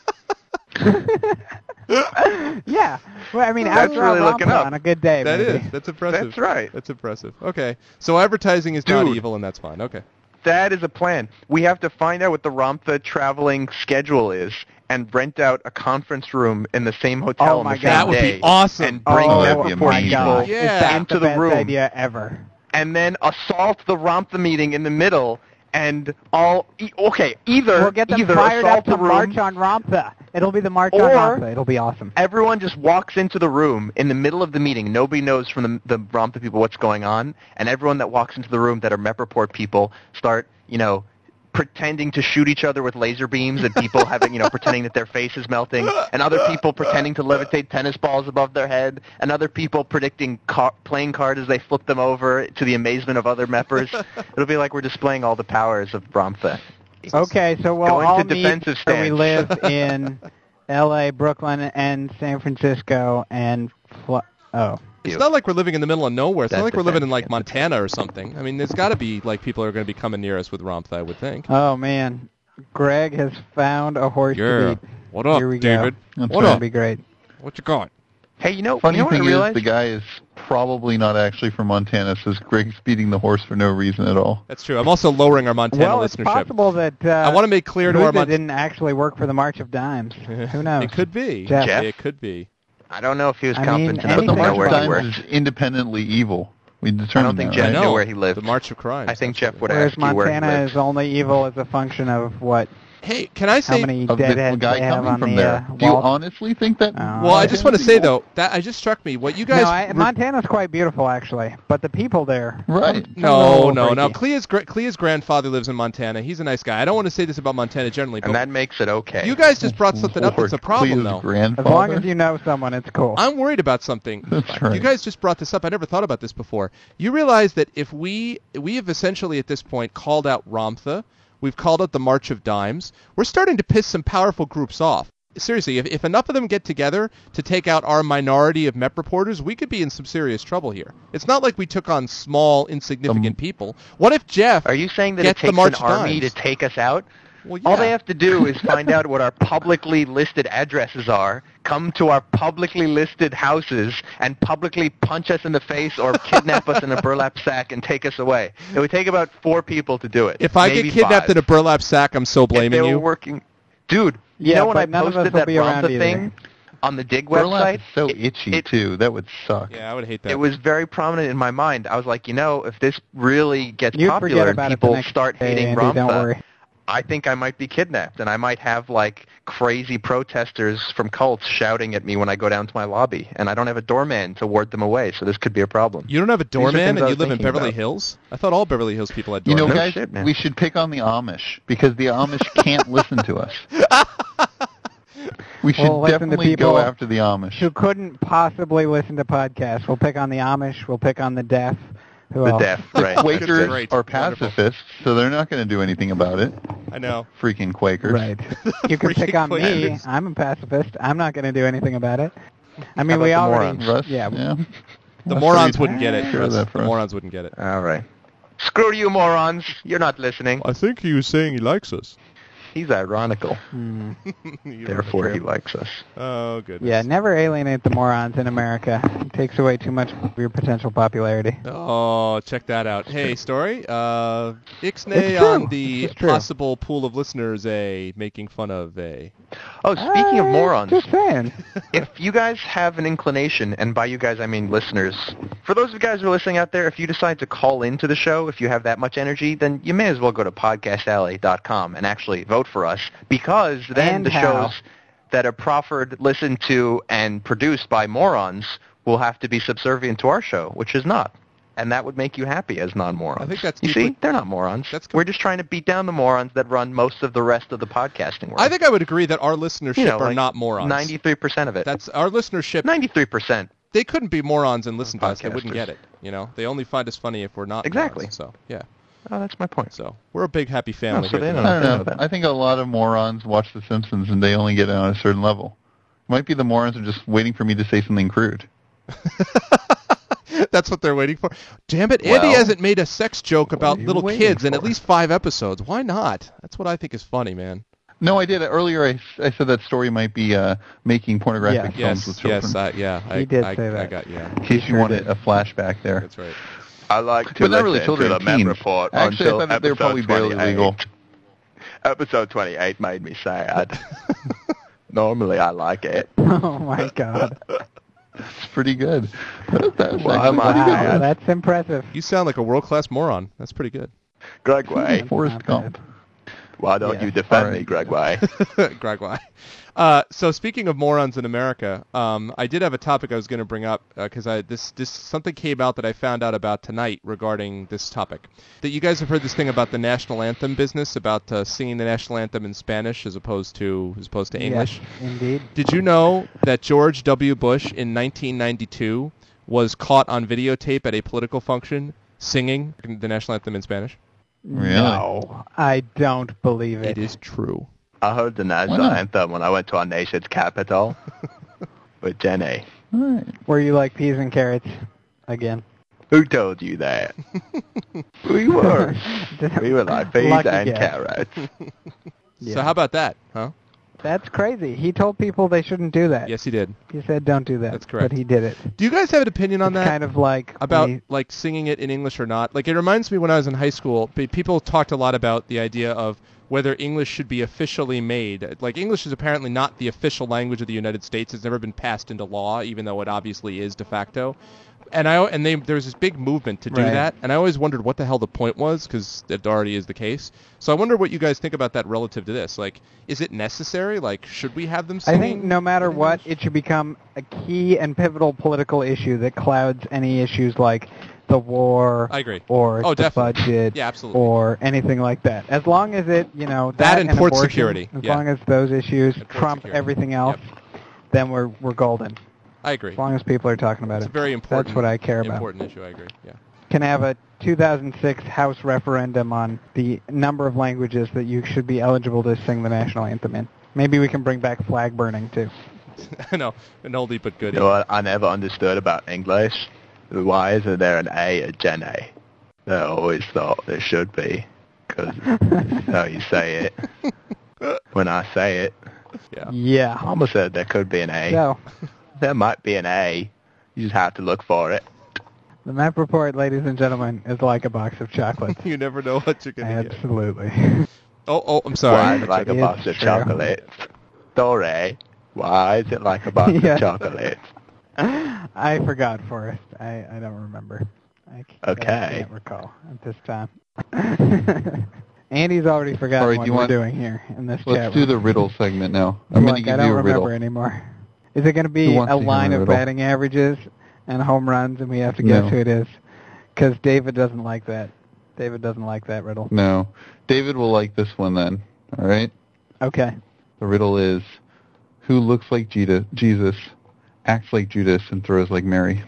Yeah, well, I mean, That's after really a looking up. on a good day. That maybe. is. That's impressive. That's right. That's impressive. Okay. So advertising is not Dude. evil, and that's fine. Okay. That is a plan. We have to find out what the Ramtha traveling schedule is and rent out a conference room in the same hotel Oh on my the God. same That would be day awesome. and bring Oh Mep that'd be Report amazing. God, people Yeah. is that into the the best room idea ever? and then assault the Ramtha meeting in the middle and either We'll get them fired assault up the to room. march on Ramtha. It'll be the march on Or- Ramtha. It'll be awesome. Everyone just walks into the room in the middle of the meeting. Nobody knows from the Ramtha people what's going on, and everyone that walks into the room that are Mep Report people start, pretending to shoot each other with laser beams, and people having, pretending that their face is melting, and other people pretending to levitate tennis balls above their head, and other people predicting playing cards as they flip them over to the amazement of other Meppers. It'll be like we're displaying all the powers of Ramtha. Okay, so we'll Going all to meet defensive where we stance. live in L.A., Brooklyn, and San Francisco, and It's not like we're living in the middle of nowhere. It's not That's like we're living in defense. like Montana or something. I mean, there's got to be like people are going to be coming near us with Ramtha, I would think. oh man, Greg has found a horse to beat. What up, Here we David? go. That's What That'll up? be great. What you got? Hey, you know Funny what I thing is, realized? the guy is probably not actually from Montana, says Greg's beating the horse for no reason at all. That's true. I'm also lowering our Montana Well, it's listenership. possible that I want to make clear to our Luther didn't actually work for the March of Dimes. Who knows? It could be. Jeff. It could be. I don't know if he was I competent mean, enough But to the anything know March where of he worked. Dimes is independently evil. We I don't determined think that, Jeff right? knew where he lived. The March of Crimes. I think Jeff would Whereas ask you where he Montana lived. is only evil as a function of what? Hey, can I How say? many Of the deadheads guy they have coming on from the there. Do you wall? honestly think that? Oh. Well, I just want to say Montana's though that I just struck me what you guys. No, Montana's quite beautiful actually, but the people there. Right. No. Crazy. Clea's grandfather lives in Montana. He's a nice guy. I don't want to say this about Montana generally, but And that makes it okay. you guys just brought something up that's a problem, Cleo's though. As grandfather? long as you know someone, it's cool. I'm worried about something. That's right. You guys just brought this up. I never thought about this before. You realize that if we have essentially at this point called out Ramtha, We've called it the March of Dimes. We're starting to piss some powerful groups off. Seriously, if enough of them get together to take out our minority of MEP reporters, we could be in some serious trouble here. It's not like we took on small, insignificant people. What if Jeff Are you saying that it gets takes the March an of army Dimes? to take us out? Well, yeah. All they have to do is find out what our publicly listed addresses are, come to our publicly listed houses, and publicly punch us in the face or kidnap us in a burlap sack and take us away. It would take about 4 people to do it. If I maybe get kidnapped 5. in a burlap sack, I'm so If blaming they were you. working... Dude, you Yeah, know when but I none of us posted will that be around Rhonda either. thing on the Dig Burlap website? is so itchy, too. That would suck. Yeah, I would hate that. It was very prominent in my mind. I was like, if this really gets You'd popular forget and about it the people next start day, hating Andy, don't worry. Ramtha, I think I might be kidnapped, and I might have, crazy protesters from cults shouting at me when I go down to my lobby, and I don't have a doorman to ward them away, so this could be a problem. You don't have a are doorman things I and you was live in thinking Beverly about. Hills? I thought all Beverly Hills people had You doormen. know, No guys, shit, man. we should pick on the Amish because the Amish can't listen to us. We should We'll listen to definitely people go after the Amish. Who couldn't possibly listen to podcasts. We'll pick on the Amish. We'll pick on the deaf. Who The else? deaf, The right. Quakers Great. are Wonderful. pacifists, so they're not going to do anything about it. I know. Freaking Quakers. Right. You can pick Freaking on me. Quakers. I'm a pacifist. I'm not going to do anything about it. I mean, about we the already... morons? Russ? Yeah. The That's morons pretty- wouldn't get it. Sure, Russ. that for The us. morons wouldn't get it. All right. Screw you, morons. You're not listening. I think he was saying he likes us. He's ironical. You Therefore, know. he likes us. Oh, goodness. Yeah, never alienate the morons in America. It takes away too much of your potential popularity. Oh, check that out. Hey, Story. Ixnay It's true. on the It's true. possible pool of listeners, making fun of, Oh, speaking of morons, Just saying. if you guys have an inclination, and by you guys I mean listeners, for those of you guys who are listening out there, if you decide to call into the show, if you have that much energy, then you may as well go to podcastalley.com and actually vote for us, because then And the how? shows that are proffered, listened to, and produced by morons will have to be subservient to our show, which is not. And that would make you happy as non-morons. I think that's you deeply- see, they're not morons. That's We're just trying to beat down the morons that run most of the rest of the podcasting world. I think I would agree that our listenership are not morons. 93% of it. That's our listenership. 93%. They couldn't be morons and listen to us. They wouldn't Podcasters. get it. They only find us funny if we're not Exactly. morons. So, yeah. Oh, that's my point. So, we're a big, happy family. so here. they I know. don't know. I think a lot of morons watch The Simpsons and they only get it on a certain level. Might be the morons are just waiting for me to say something crude. That's what they're waiting for. Damn it, Well, Andy hasn't made a sex joke about are you little waiting kids in for? at least 5 episodes. Why not? That's what I think is funny, man. No, I did. Earlier I said that Story might be making pornographic films with children. I He did I, say that. I got, yeah. In case you Sure wanted did. a flashback there. That's right. I like But not really children, teens. Actually, I thought that they were probably barely legal. Episode 28 made me sad. Normally, I like it. Oh, my God. It's pretty good. That's Well, actually I'm pretty on- Wow, good. that's impressive. You sound like a world-class moron. That's pretty good. Gregway, Forrest Not Gump. why don't Yeah. you defend All me, right. Gregway? Gregway. So speaking of morons in America, I did have a topic I was going to bring up because this something came out that I found out about tonight regarding this topic. That you guys have heard this thing about the national anthem business, about singing the national anthem in Spanish as opposed to English. Yes, indeed. Did you know that George W. Bush in 1992 was caught on videotape at a political function singing the national anthem in Spanish? Really? No, I don't believe It it. is true. I heard the national not? anthem when I went to our nation's capital with Jenny. All right. Were you like peas and carrots again? Who told you that? We were. We were like peas Lucky and guess. carrots. Yeah. So how about that, huh? That's crazy. He told people they shouldn't do that. Yes, he did. He said don't do that. That's correct. But he did it. Do you guys have an opinion on It's that? kind of like About when like singing it in English or not? Like it reminds me when I was in high school, people talked a lot about the idea of whether English should be officially made. Like English is apparently not the official language of the United States. It's never been passed into law, even though it obviously is de facto. And there was this big movement to do Right. that, and I always wondered what the hell the point was, because it already is the case. So I wonder what you guys think about that relative to this. Like, is it necessary? Like, should we have them I singing? think no matter in what, English? it should become a key and pivotal political issue that clouds any issues like the war I agree. or Oh, the definitely. budget Yeah, absolutely. or anything like that. As long as it, That and port abortion, security, as yeah. long as those issues And port trump security. everything else, then we're golden. I agree. As long as people are talking about It's it. a very important. That's what I care about. Important issue. I agree. Yeah. Can have a 2006 House referendum on the number of languages that you should be eligible to sing the national anthem in. Maybe we can bring back flag burning, too. I know, an oldie but goodie. You know what I never understood about English? Why isn't there an A at Gen A? I always thought there should be, because that's how you say it. When I say it. Yeah. Mama said there could be an A. So, there might be an A. You just have to look for it. the Map Report, ladies and gentlemen, is like a box of chocolates. You never know what you're going to get. Absolutely. Oh, I'm sorry. Why is it like a box of chocolates? Story. Why is it like a box of chocolates? I forgot, Forrest. I don't remember. I can't recall at this time. Andy's already forgotten what we're doing here in this chat room. Let's do the riddle segment now. I'm going to give you a riddle. I don't remember anymore. Is it going to be a line of batting averages and home runs, and we have to guess who it is? Because David doesn't like that. David doesn't like that riddle. No. David will like this one then. All right? Okay. The riddle is, who looks like Jesus, acts like Judas, and throws like Mary?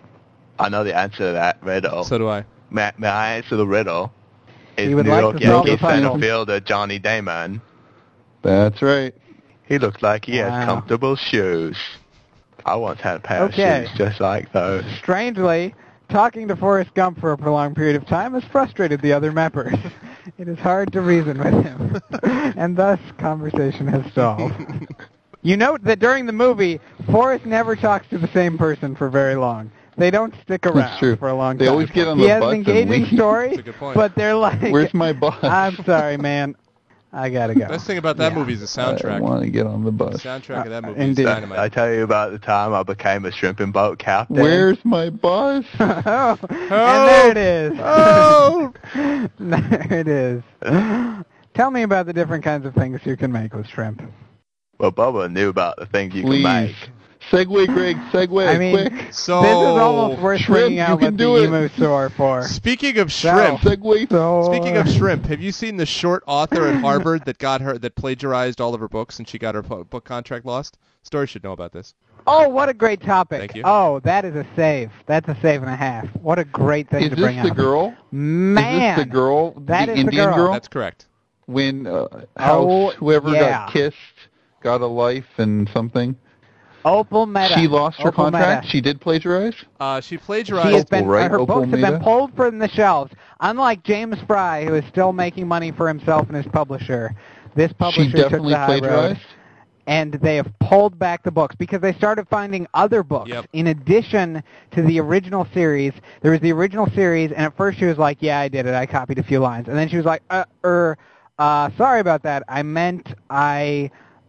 I know the answer to that riddle. So do I. May I answer the riddle? Is New like York Yankees center fielder Johnny Damon. That's right. He looks like he has comfortable shoes. I once had a pair of shoes just like those. Strangely, talking to Forrest Gump for a prolonged period of time has frustrated the other members. It is hard to reason with him, and thus conversation has stalled. You note that during the movie, Forrest never talks to the same person for very long. They don't stick around for a long time. They always get on the bus. He has an engaging story, but they're like, where's my bus? I'm sorry, man. I gotta go. Best thing about that movie is the soundtrack. I want to get on the bus. The soundtrack of that movie is dynamite. I tell you about the time I became a shrimp and boat captain. Where's my bus? And there it is. Oh! There it is. Tell me about the different kinds of things you can make with shrimp. Well, Bubba knew about the things you can make. Segue, Greg. Segue, quick. So this is almost worth bringing out what the emu sore for. Speaking of shrimp, Speaking of shrimp, have you seen the short author at Harvard that plagiarized all of her books and she got her book contract lost? Story should know about this. Oh, what a great topic. Thank you. Oh, that is a save. That's a save and a half. What a great thing to bring out. Is this the girl? Man. Is this the girl? That the is Indian the girl. That's correct. When whoever got kissed got a life and something. Opal Meta. She lost her Opal contract? Meta. She did plagiarize? She plagiarized. Her books have been pulled from the shelves. Unlike James Fry, who is still making money for himself and his publisher, this publisher took the high road. And they have pulled back the books because they started finding other books. In addition to the original series, there was the original series, and at first she was like, yeah, I did it. I copied a few lines. And then she was like, sorry about that. I meant I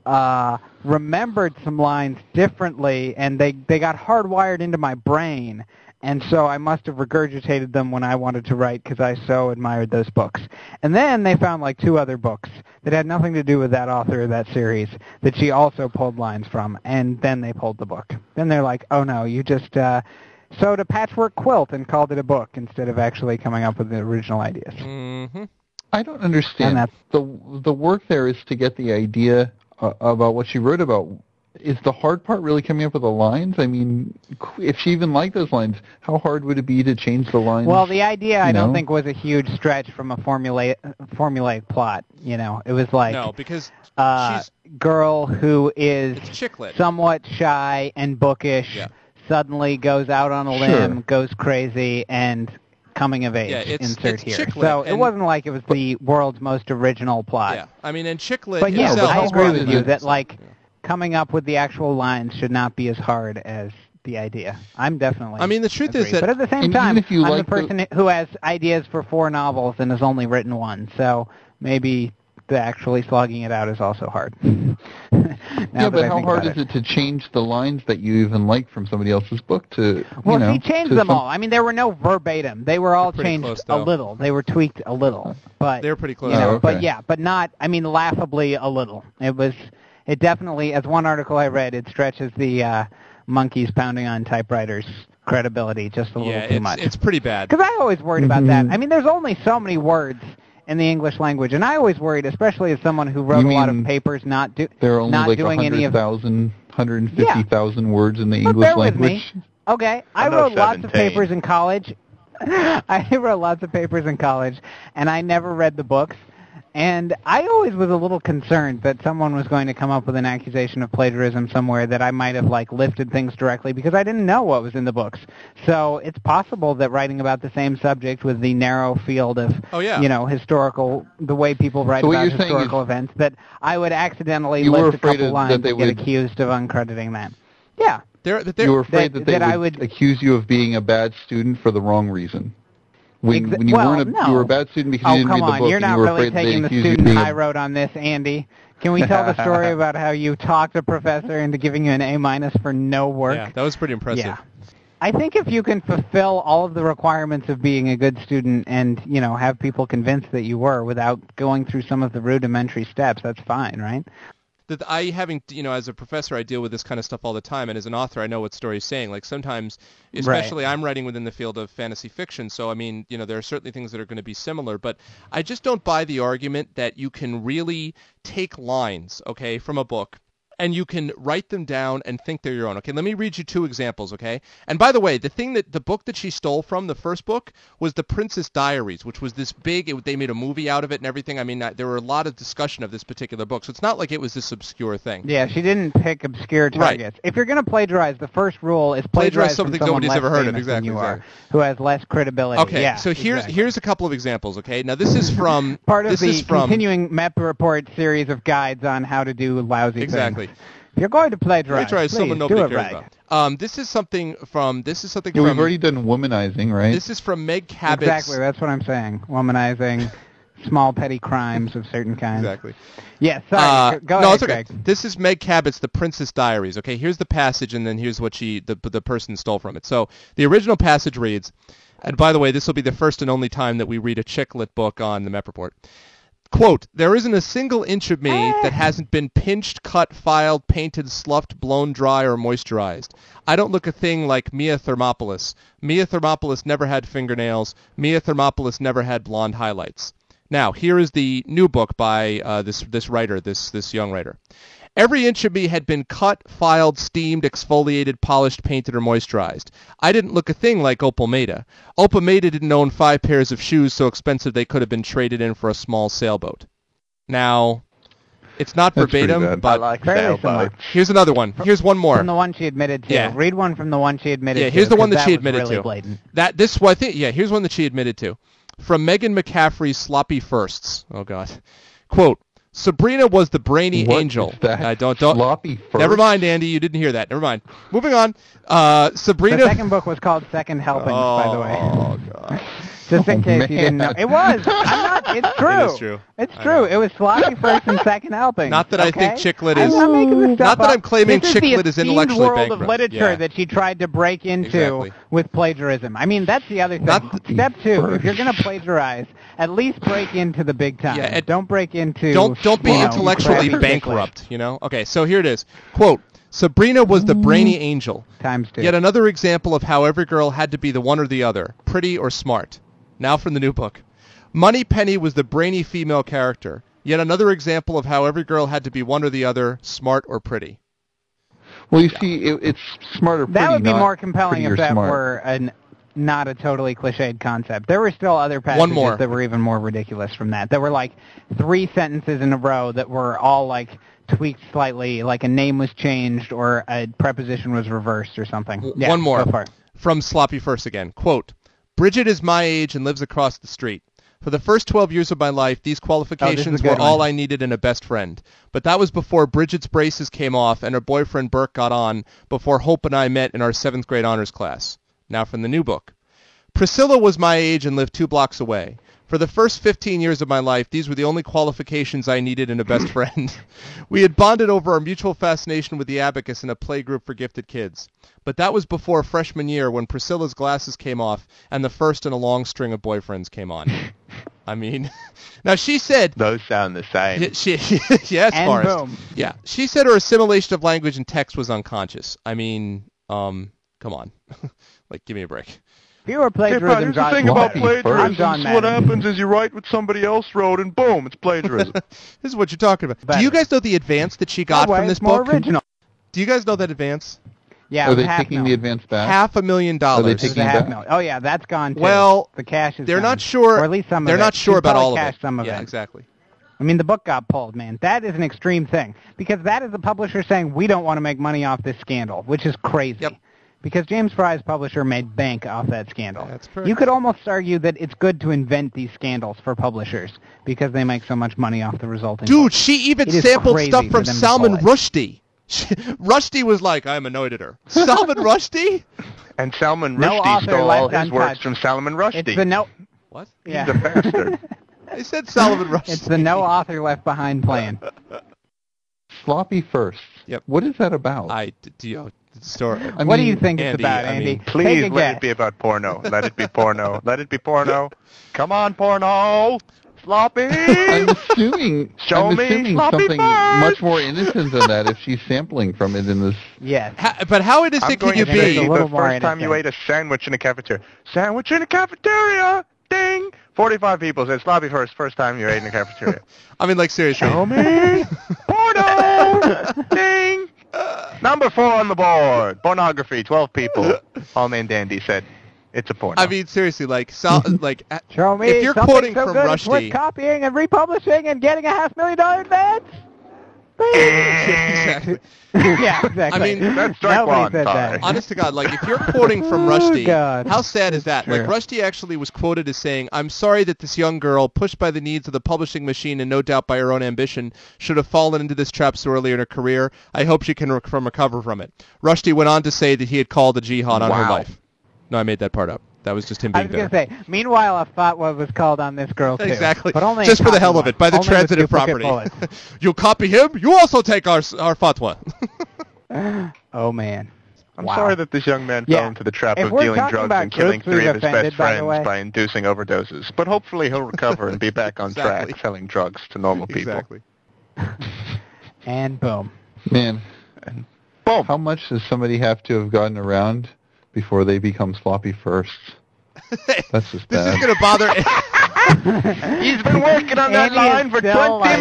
remembered some lines differently, and they got hardwired into my brain. And so I must have regurgitated them when I wanted to write because I so admired those books. And then they found like 2 other books that had nothing to do with that author of that series that she also pulled lines from, and then they pulled the book. Then they're like, oh no, you just sewed a patchwork quilt and called it a book instead of actually coming up with the original ideas. Mm-hmm. I don't understand. The work there is to get the idea about what she wrote about. Is the hard part really coming up with the lines? I mean, if she even liked those lines, how hard would it be to change the lines? Well, the idea I don't think was a huge stretch from a formulaic plot. You know, it was like because she's girl who is somewhat shy and bookish suddenly goes out on a limb, goes crazy, and coming of age. Insert here. So it wasn't like it was the world's most original plot. Yeah, I mean, and chick lit. But I agree with you that coming up with the actual lines should not be as hard as the idea. I'm definitely. I mean, the truth is that. But at the same time, I'm the person who has ideas for 4 novels and has only written 1. So maybe the actually slogging it out is also hard. But how hard is it to change the lines that you even like from somebody else's book to? Well, she changed them all. I mean, there were no verbatim. They were all changed a little. They were tweaked a little, but they were pretty close. But not. I mean, laughably a little. It definitely, as one article I read, it stretches the monkeys pounding on typewriters credibility just a little too much. It's pretty bad. Because I always worried about that. I mean, there's only so many words in the English language, and I always worried, especially as someone who wrote a lot of papers, there are only like 150,000 words in the English language. Okay, I wrote lots of papers in college. I wrote lots of papers in college, and I never read the books. And I always was a little concerned that someone was going to come up with an accusation of plagiarism somewhere, that I might have lifted things directly, because I didn't know what was in the books. So it's possible that writing about the same subject with the narrow field of, historical, the way people write about historical events, that I would accidentally lift a couple lines and get accused of uncrediting that. Yeah. You were afraid that they would accuse you of being a bad student for the wrong reason. When you you were a bad student because you didn't read the book, you're not really taking the student I wrote on this, Andy. Can we tell the story about how you talked a professor into giving you an A- for no work? Yeah, that was pretty impressive. Yeah. I think if you can fulfill all of the requirements of being a good student and, have people convinced that you were without going through some of the rudimentary steps, that's fine, right? As a professor, I deal with this kind of stuff all the time, and as an author, I know what story's saying. Like sometimes, especially I'm writing within the field of fantasy fiction, so I mean, there are certainly things that are going to be similar, but I just don't buy the argument that you can really take lines, okay, from a book, and you can write them down and think they're your own. Okay, let me read you two examples, okay? And by the way, the book that she stole from, the first book, was The Princess Diaries, which was this big, they made a movie out of it and everything. I mean, there were a lot of discussion of this particular book, so it's not like it was this obscure thing. Yeah, she didn't pick obscure targets. Right. If you're going to plagiarize, the first rule is plagiarize something from someone nobody's ever heard of, exactly. Who has less credibility. Okay, yeah, so here's a couple of examples, okay? Now, this is from... Part of the continuing MEP report series of guides on how to do lousy things. Exactly. If you're going to plagiarize, someone nobody do it cares right. about. This is something from. We've already done womanizing, right? This is from Meg Cabot's. Exactly, that's what I'm saying. Womanizing, small petty crimes of certain kinds. Exactly. Yes. Sorry. Go ahead, it's okay. Greg. This is Meg Cabot's The Princess Diaries. Okay, here's the passage, and then here's what the person stole from it. So the original passage reads, and by the way, this will be the first and only time that we read a chick lit book on the MEP Report. Quote, there isn't a single inch of me that hasn't been pinched, cut, filed, painted, sloughed, blown dry, or moisturized. I don't look a thing like Mia Thermopolis. Mia Thermopolis never had fingernails. Mia Thermopolis never had blonde highlights. Now, here is the new book by this writer, this young writer. Every inch of me had been cut, filed, steamed, exfoliated, polished, painted, or moisturized. I didn't look a thing like Opal Maida. Opal Maida didn't own 5 pairs of shoes so expensive they could have been traded in for a small sailboat. Now, it's not verbatim, but I like sailboats. Here's another one. Here's one more. From the one she admitted to. Yeah. Read one from the one she admitted to. Yeah, here's the one that she admitted really to. Blatant. Here's one that she admitted to. From Megan McCaffrey's Sloppy Firsts. Oh, God. Quote, Sabrina was the brainy angel. Is that? Don't. Sloppy first? Never mind, Andy. You didn't hear that. Never mind. Moving on. Sabrina. The second book was called Second Helpings, by the way. Oh, God. Just in case you didn't know. It was. It's true. It is true. It's true. It was Sloppy First and Second Helpings. Not that I think chicklet is. I'm not making this stuff Not that I'm claiming chicklet is intellectually world bankrupt. Of literature that she tried to break into with plagiarism. I mean, that's the other thing. Step 2, if you're going to plagiarize, at least break into the big time. Yeah, don't break into... Don't be intellectually bankrupt, Okay, so here it is. Quote, Sabrina was the brainy angel. Times 2. Yet another example of how every girl had to be the one or the other, pretty or smart. Now from the new book. Moneypenny was the brainy female character. Yet another example of how every girl had to be one or the other, smart or pretty. Well, you see, it's smart or pretty. That would be more compelling if that were not a totally cliched concept. There were still other passages that were even more ridiculous from that. There were like 3 sentences in a row that were all like tweaked slightly, like a name was changed or a preposition was reversed or something. Yeah, one more. Go for it. From Sloppy First again. Quote, Bridget is my age and lives across the street. For the first 12 years of my life, these qualifications were all I needed in a best friend. But that was before Bridget's braces came off and her boyfriend Burke got on, before Hope and I met in our 7th grade honors class. Now from the new book. Priscilla was my age and lived 2 blocks away. For the first 15 years of my life, these were the only qualifications I needed in a best friend. We had bonded over our mutual fascination with the abacus in a playgroup for gifted kids. But that was before freshman year when Priscilla's glasses came off and the first in a long string of boyfriends came on. I mean, now she said... Those sound the same. Yes, and Forrest. boom. Yeah, she said her assimilation of language and text was unconscious. I mean, come on. Like, give me a break. Pure plagiarism. Here's the thing about plagiarism. What happens is you write what somebody else wrote, and boom, it's plagiarism. This is what you're talking about. Do you guys know the advance that she got from this book? Original. Do you guys know that advance? Yeah, Are they taking the advance back? $500,000. Are they taking it back? Oh yeah, that's gone too. Well, the cash is they're gone. not sure. Or at least some of it. They're not sure about all of it. Some of yeah, it. exactly. I mean, the book got pulled, man. That is an extreme thing because that is the publisher saying we don't want to make money off this scandal, which is crazy. Yep. Because James Fry's publisher made bank off that scandal. That's correct. You could almost argue that it's good to invent these scandals for publishers because they make so much money off the resulting. Dude, books. she even It is sampled crazy stuff for from them to Salman pull it. Rushdie. Rushdie was like, I'm annoyed at her. Salman Rushdie? And Salman No Rushdie author stole all left his works untouched. from Salman Rushdie. It's the no. What? Yeah. He's a bastard. I said Salman Rushdie. It's the no author left behind plan. Sloppy first. Yep. What is that about? Story. What do you think it's about, Andy? Please Take a let guess. it be about porno. Let it be porno. Let it be porno. Come on, porno. Sloppy. I'm assuming Show me something sloppy first. much more innocent than that if she's sampling from it in this. Yes. But how innocent I'm can going you to say be? the first time you ate a sandwich in a cafeteria. Sandwich in a cafeteria. Ding. 45 people said sloppy first time you ate in a cafeteria. I mean, like, seriously. Show me porno. Ding. Number 4 on the board. Pornography. 12 people, all named Andy, said it's a porno. I mean, seriously, like, Show me if you're something quoting so from good it's worth Rushdie, copying and republishing and getting a $500,000 advance. exactly. Yeah, exactly. I mean, that's strike Nobody one. said Sorry. that. Honest to God, like, if you're quoting from Rushdie, God. how sad is that? True. Like, Rushdie actually was quoted as saying, I'm sorry that this young girl, pushed by the needs of the publishing machine and no doubt by her own ambition, should have fallen into this trap so early in her career. I hope she can recover from it. Rushdie went on to say that he had called a jihad on her life. No, I made that part up. That was just him I being was there. going to say, meanwhile, a fatwa was called on this girl, too. Exactly. But only just a for the hell copy of it, by the one. Only with transitive duplicate property. bullets. You copy him, you also take our fatwa. Oh, man. I'm Wow. sorry that this young man Yeah. fell into the trap If of we're dealing talking drugs about and killing groups we've 3 of his offended, best by the friends way. by inducing overdoses. But hopefully he'll recover and be back on Exactly. track selling drugs to normal people. Exactly. And boom. Man, And boom. how much does somebody have to have gotten around before they become sloppy first? That's just This bad. is going to bother... He's been working on that Andy line is for 20 still like-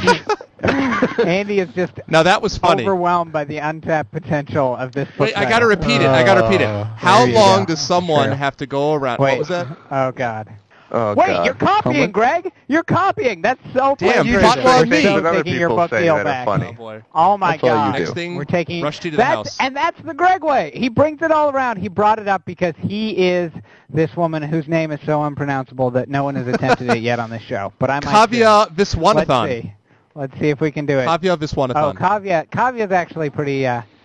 minutes. Andy is just Now, that was funny. overwhelmed by the untapped potential of this book. Wait, I got to repeat it. How there you long go. does someone True. have to go around... Wait. What was that? Oh, God. Oh, Wait, God. you're copying, much? Greg. You're copying. That's so Damn, plagiarism. fatwa on You're me. so But other taking your people book say deal that are back. funny. Oh, boy. Oh, my That's all you God. do. Next thing, We're taking Rushdie to the that's, house. And that's the Greg way. He brings it all around. He brought it up because he is this woman whose name is so unpronounceable that no one has attempted it yet on this show. But I might Kavya do. Viswanathan. Let's see if we can do it. Kavya Oh, Viswanathan. Kavya's actually pretty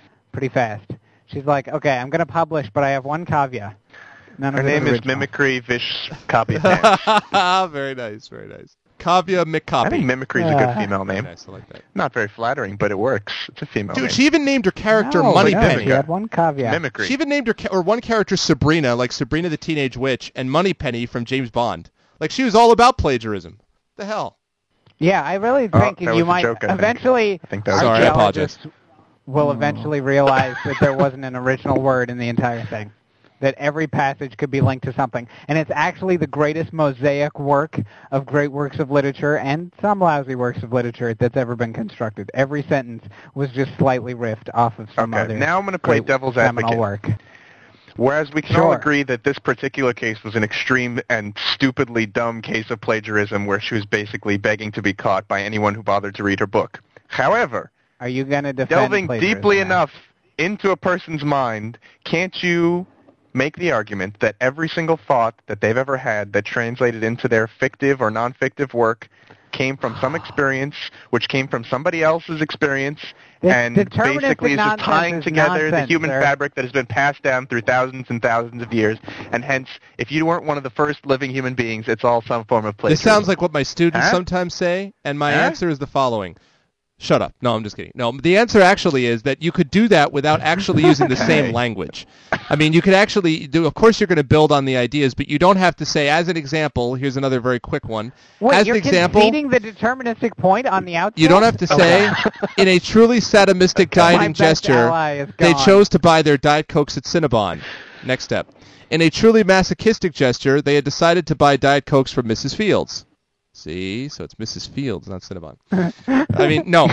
fast. She's like, okay, I'm going to publish, but I have one Kavya. None Her of it name is original. Mimicry Vish Copy Pants. Very nice, very nice. Kavya I think McCopy. Mimicry is a good female Very name. nice, I like that. Not very flattering, but it works. It's a female Dude, name. she even named her character No, Moneypenny. She had one Kavya. Mimicry. She even named her one character Sabrina, like Sabrina the Teenage Witch, and Moneypenny from James Bond. Like, she was all about plagiarism. The hell? Yeah, I really Oh, think that was you a might joke, I think. eventually. I think that was Sorry, I apologize. archaeologists will eventually realize that there wasn't an original word in the entire thing. That every passage could be linked to something. And it's actually the greatest mosaic work of great works of literature and some lousy works of literature that's ever been constructed. Every sentence was just slightly riffed off of some Okay, other now I'm going to play great devil's seminal advocate. work. Whereas we can all Sure. agree that this particular case was an extreme and stupidly dumb case of plagiarism where she was basically begging to be caught by anyone who bothered to read her book. However, Are you going to defend delving plagiarism deeply now? enough into a person's mind, can't you make the argument that every single thought that they've ever had that translated into their fictive or non-fictive work came from some experience, which came from somebody else's experience, It's and deterministic basically is just nonsense tying is together the nonsense, human sir. fabric that has been passed down through thousands and thousands of years, and hence, if you weren't one of the first living human beings, it's all some form of This plagiarism. sounds like what my students Huh? sometimes say, and my Huh? answer is the following. Shut up. No, I'm just kidding. No, the answer actually is that you could do that without actually using the same language. I mean, you could actually do, of course you're going to build on the ideas, but you don't have to say, as an example, here's another very quick one. Wait, as you're an example, conceding the deterministic point on the outset? you don't have to say, in a truly sadimistic dieting My best gesture, ally is they gone. chose to buy their Diet Cokes at Cinnabon. Next step. In a truly masochistic gesture, they had decided to buy Diet Cokes from Mrs. Fields. See, so it's Mrs. Fields, not Cinnabon. I mean, no,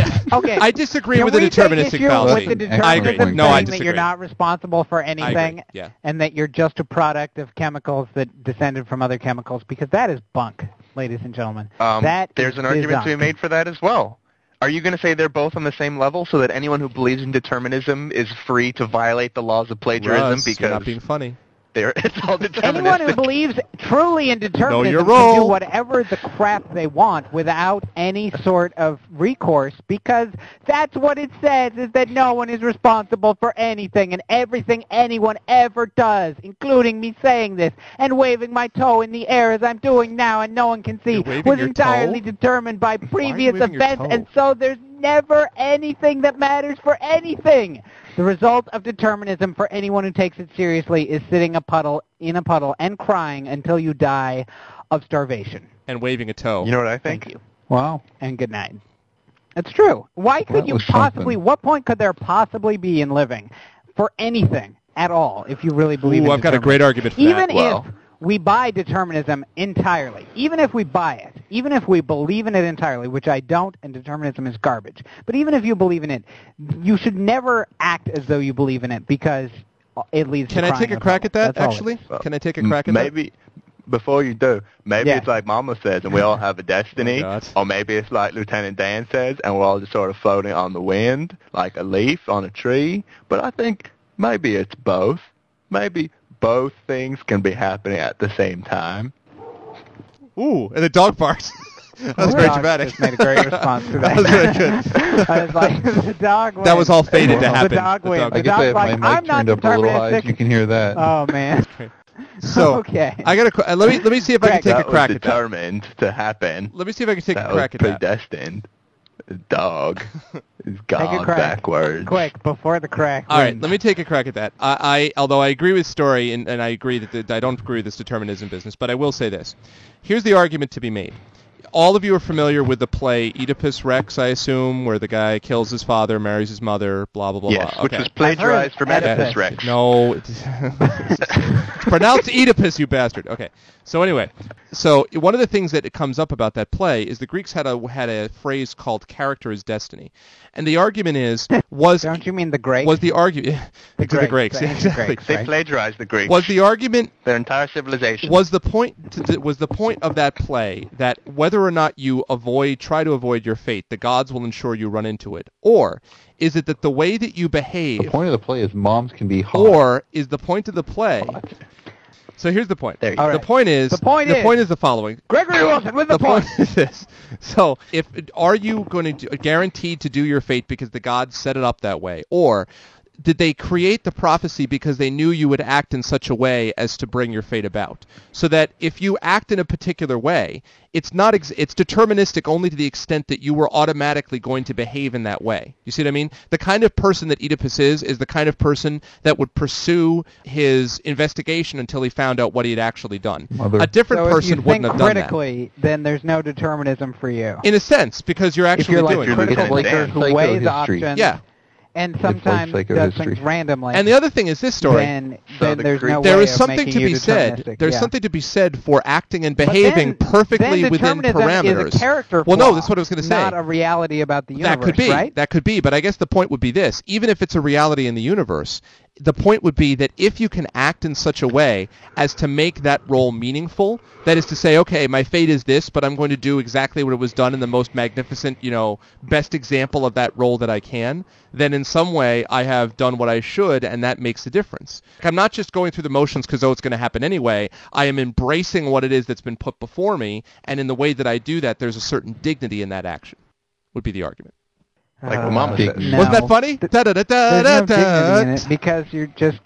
I disagree with the deterministic fallacy. With the determinism I agree. saying No, I disagree. that you're not responsible for anything, yeah. and that you're just a product of chemicals that descended from other chemicals, because that is bunk, ladies and gentlemen. There's an argument to be made for that as well. Are you going to say they're both on the same level so that anyone who believes in determinism is free to violate the laws of plagiarism? Russ, because you're not being funny. It's all deterministic. Anyone who believes truly in determinism your can role. do whatever the crap they want without any sort of recourse, because that's what it says, is that no one is responsible for anything, and everything anyone ever does, including me saying this and waving my toe in the air as I'm doing now and no one can see, was entirely determined by previous events, and so there's never anything that matters for anything. The result of determinism for anyone who takes it seriously is sitting in a puddle and crying until you die of starvation. And waving a toe. You know what I think? Thank you. Wow. And good night. It's true. Why could you possibly, what point could there possibly be in living for anything at all if you really believe in I've got a great argument for that? Even if we buy determinism entirely, even if we buy it, even if we believe in it entirely, which I don't, and determinism is garbage, but even if you believe in it, you should never act as though you believe in it, because it leads to Can I take a crack at that, actually? Can I take a crack at that? Maybe, before you do, it's like Mama says, and we all have a destiny, or maybe it's like Lieutenant Dan says, and we're all just sort of floating on the wind, like a leaf on a tree, but I think maybe it's both. Maybe both things can be happening at the same time. Ooh, and the dog barks. That was very dramatic. Just made a great response to that. That was very good. I was like, the dog wins. That was all fated to happen. The dog wins. I guess I have my mic turned up a little high, so you can hear that. Oh, man. So, okay. I gotta let me see if I can take a crack at that. Determined to happen. Let me see if I can take a crack at that. Predestined. The dog is gone backwards. Quick, before the crack. All right, let me take a crack at that. Although I agree with Story, and I agree that I don't agree with this determinism business, but I will say this. Here's the argument to be made. All of you are familiar with the play Oedipus Rex, I assume, where the guy kills his father, marries his mother, blah, blah, blah, yes, blah. Which was plagiarized from Oedipus Rex. No. It's pronounced Oedipus, you bastard. Okay. So anyway, one of the things that comes up about that play is the Greeks had a phrase called character is destiny. And the argument is, Don't you mean the Greeks? Was the argument... the Greeks, exactly. They plagiarized the Greeks. Was the argument... Their entire civilization. Was the point of that play that whether or not you try to avoid your fate, the gods will ensure you run into it? Or is it that the way that you behave... The point of the play is moms can be hot. Or is the point of the play... So here's the point. The point is the following. Gregory Wilson with the point is this. So, are you going to guaranteed to do your fate because the gods set it up that way, or did they create the prophecy because they knew you would act in such a way as to bring your fate about? So that if you act in a particular way, it's deterministic only to the extent that you were automatically going to behave in that way. You see what I mean? The kind of person that Oedipus is the kind of person that would pursue his investigation until he found out what he had actually done. A different person wouldn't have done that. If you think critically, then there's no determinism for you. In a sense, because you're actually doing it. If you're like critical thinker who weighs options. Yeah. And sometimes does things randomly. And the other thing is this story. Then there's no there way is something to be said. There's something to be said for acting and behaving perfectly within parameters. Is a character well, no, that's what I was going to say. Not a reality about the universe. That could be. Right? That could be. But I guess the point would be this: even if it's a reality in the universe, the point would be that if you can act in such a way as to make that role meaningful, that is to say, okay, my fate is this, but I'm going to do exactly what it was done in the most magnificent, best example of that role that I can, then in some way I have done what I should, and that makes a difference. I'm not just going through the motions because, it's going to happen anyway. I am embracing what it is that's been put before me, and in the way that I do that, there's a certain dignity in that action, would be the argument. Like what Mama said. No. Wasn't that funny? There's no dignity in it because you're just,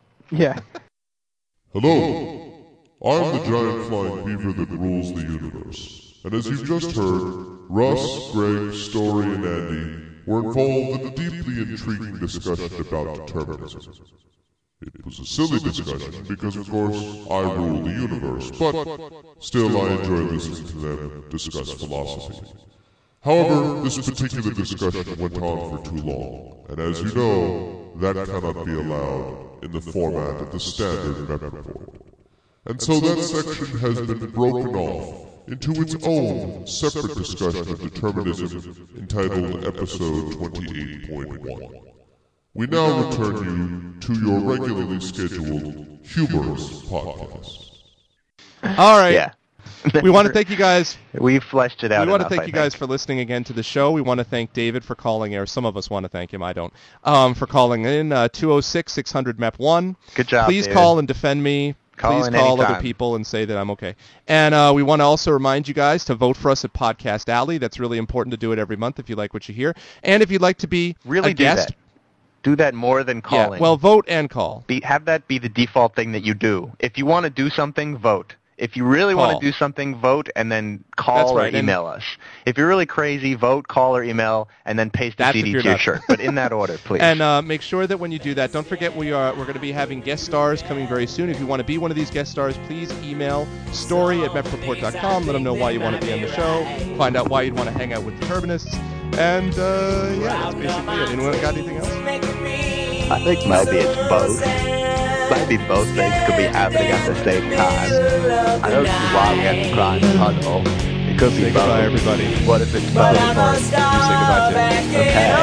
Hello, I'm the giant flying beaver that rules the universe. And as you've just heard, Russ, Greg, Story, and Andy were involved in a deeply intriguing discussion about determinism. It was a silly discussion because, of course, I rule the universe, but still I enjoy listening to them discuss philosophy. However, this particular discussion went on for too long, and as you know, that cannot be allowed in the format of the standard map report. And so that section has been broken off into its own separate discussion of determinism entitled Episode 28.1. We now return you to your regularly scheduled humorous podcast. All right. Yeah. We want to thank you guys. We fleshed it out. We want to thank you guys for listening again to the show. We want to thank David for calling, or some of us want to thank him. I don't. For calling in 206-600-MEP1. Good job. Please David. call and defend me. Please call anytime. other people and say that I'm okay. And we want to also remind you guys to vote for us at Podcast Alley. That's really important to do it every month if you like what you hear. And if you'd like to be really a guest. Do that more than calling. Yeah, well, vote and call. Have that be the default thing that you do. If you want to do something, vote. If you really want to do something, vote and then call or email us. If you're really crazy, vote, call, or email, and then paste the CD to your shirt. But in that order, please. And make sure that when you do that, don't forget we're going to be having guest stars coming very soon. If you want to be one of these guest stars, please email story@mepreport.com. Let them know why you want to be on the show. Find out why you'd want to hang out with the Turbinists. And, that's basically it. Anyone got anything else? I think maybe it's both. Maybe both things could be happening at the same time. I don't see why we have to cry in the huddle. It could be both. Goodbye, everybody. What if it's both? You say goodbye, Tim. Okay.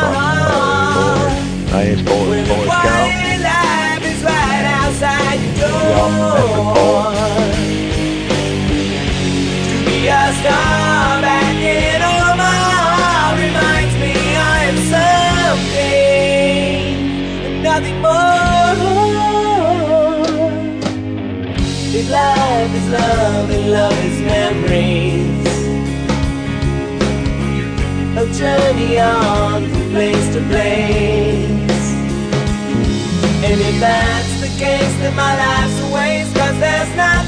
Nice boys go. To be a star back in Omaha reminds me I am something and nothing more. If life is love and love is memories, a journey on from place to place. And if that's the case, then my life's a waste, 'cause there's nothing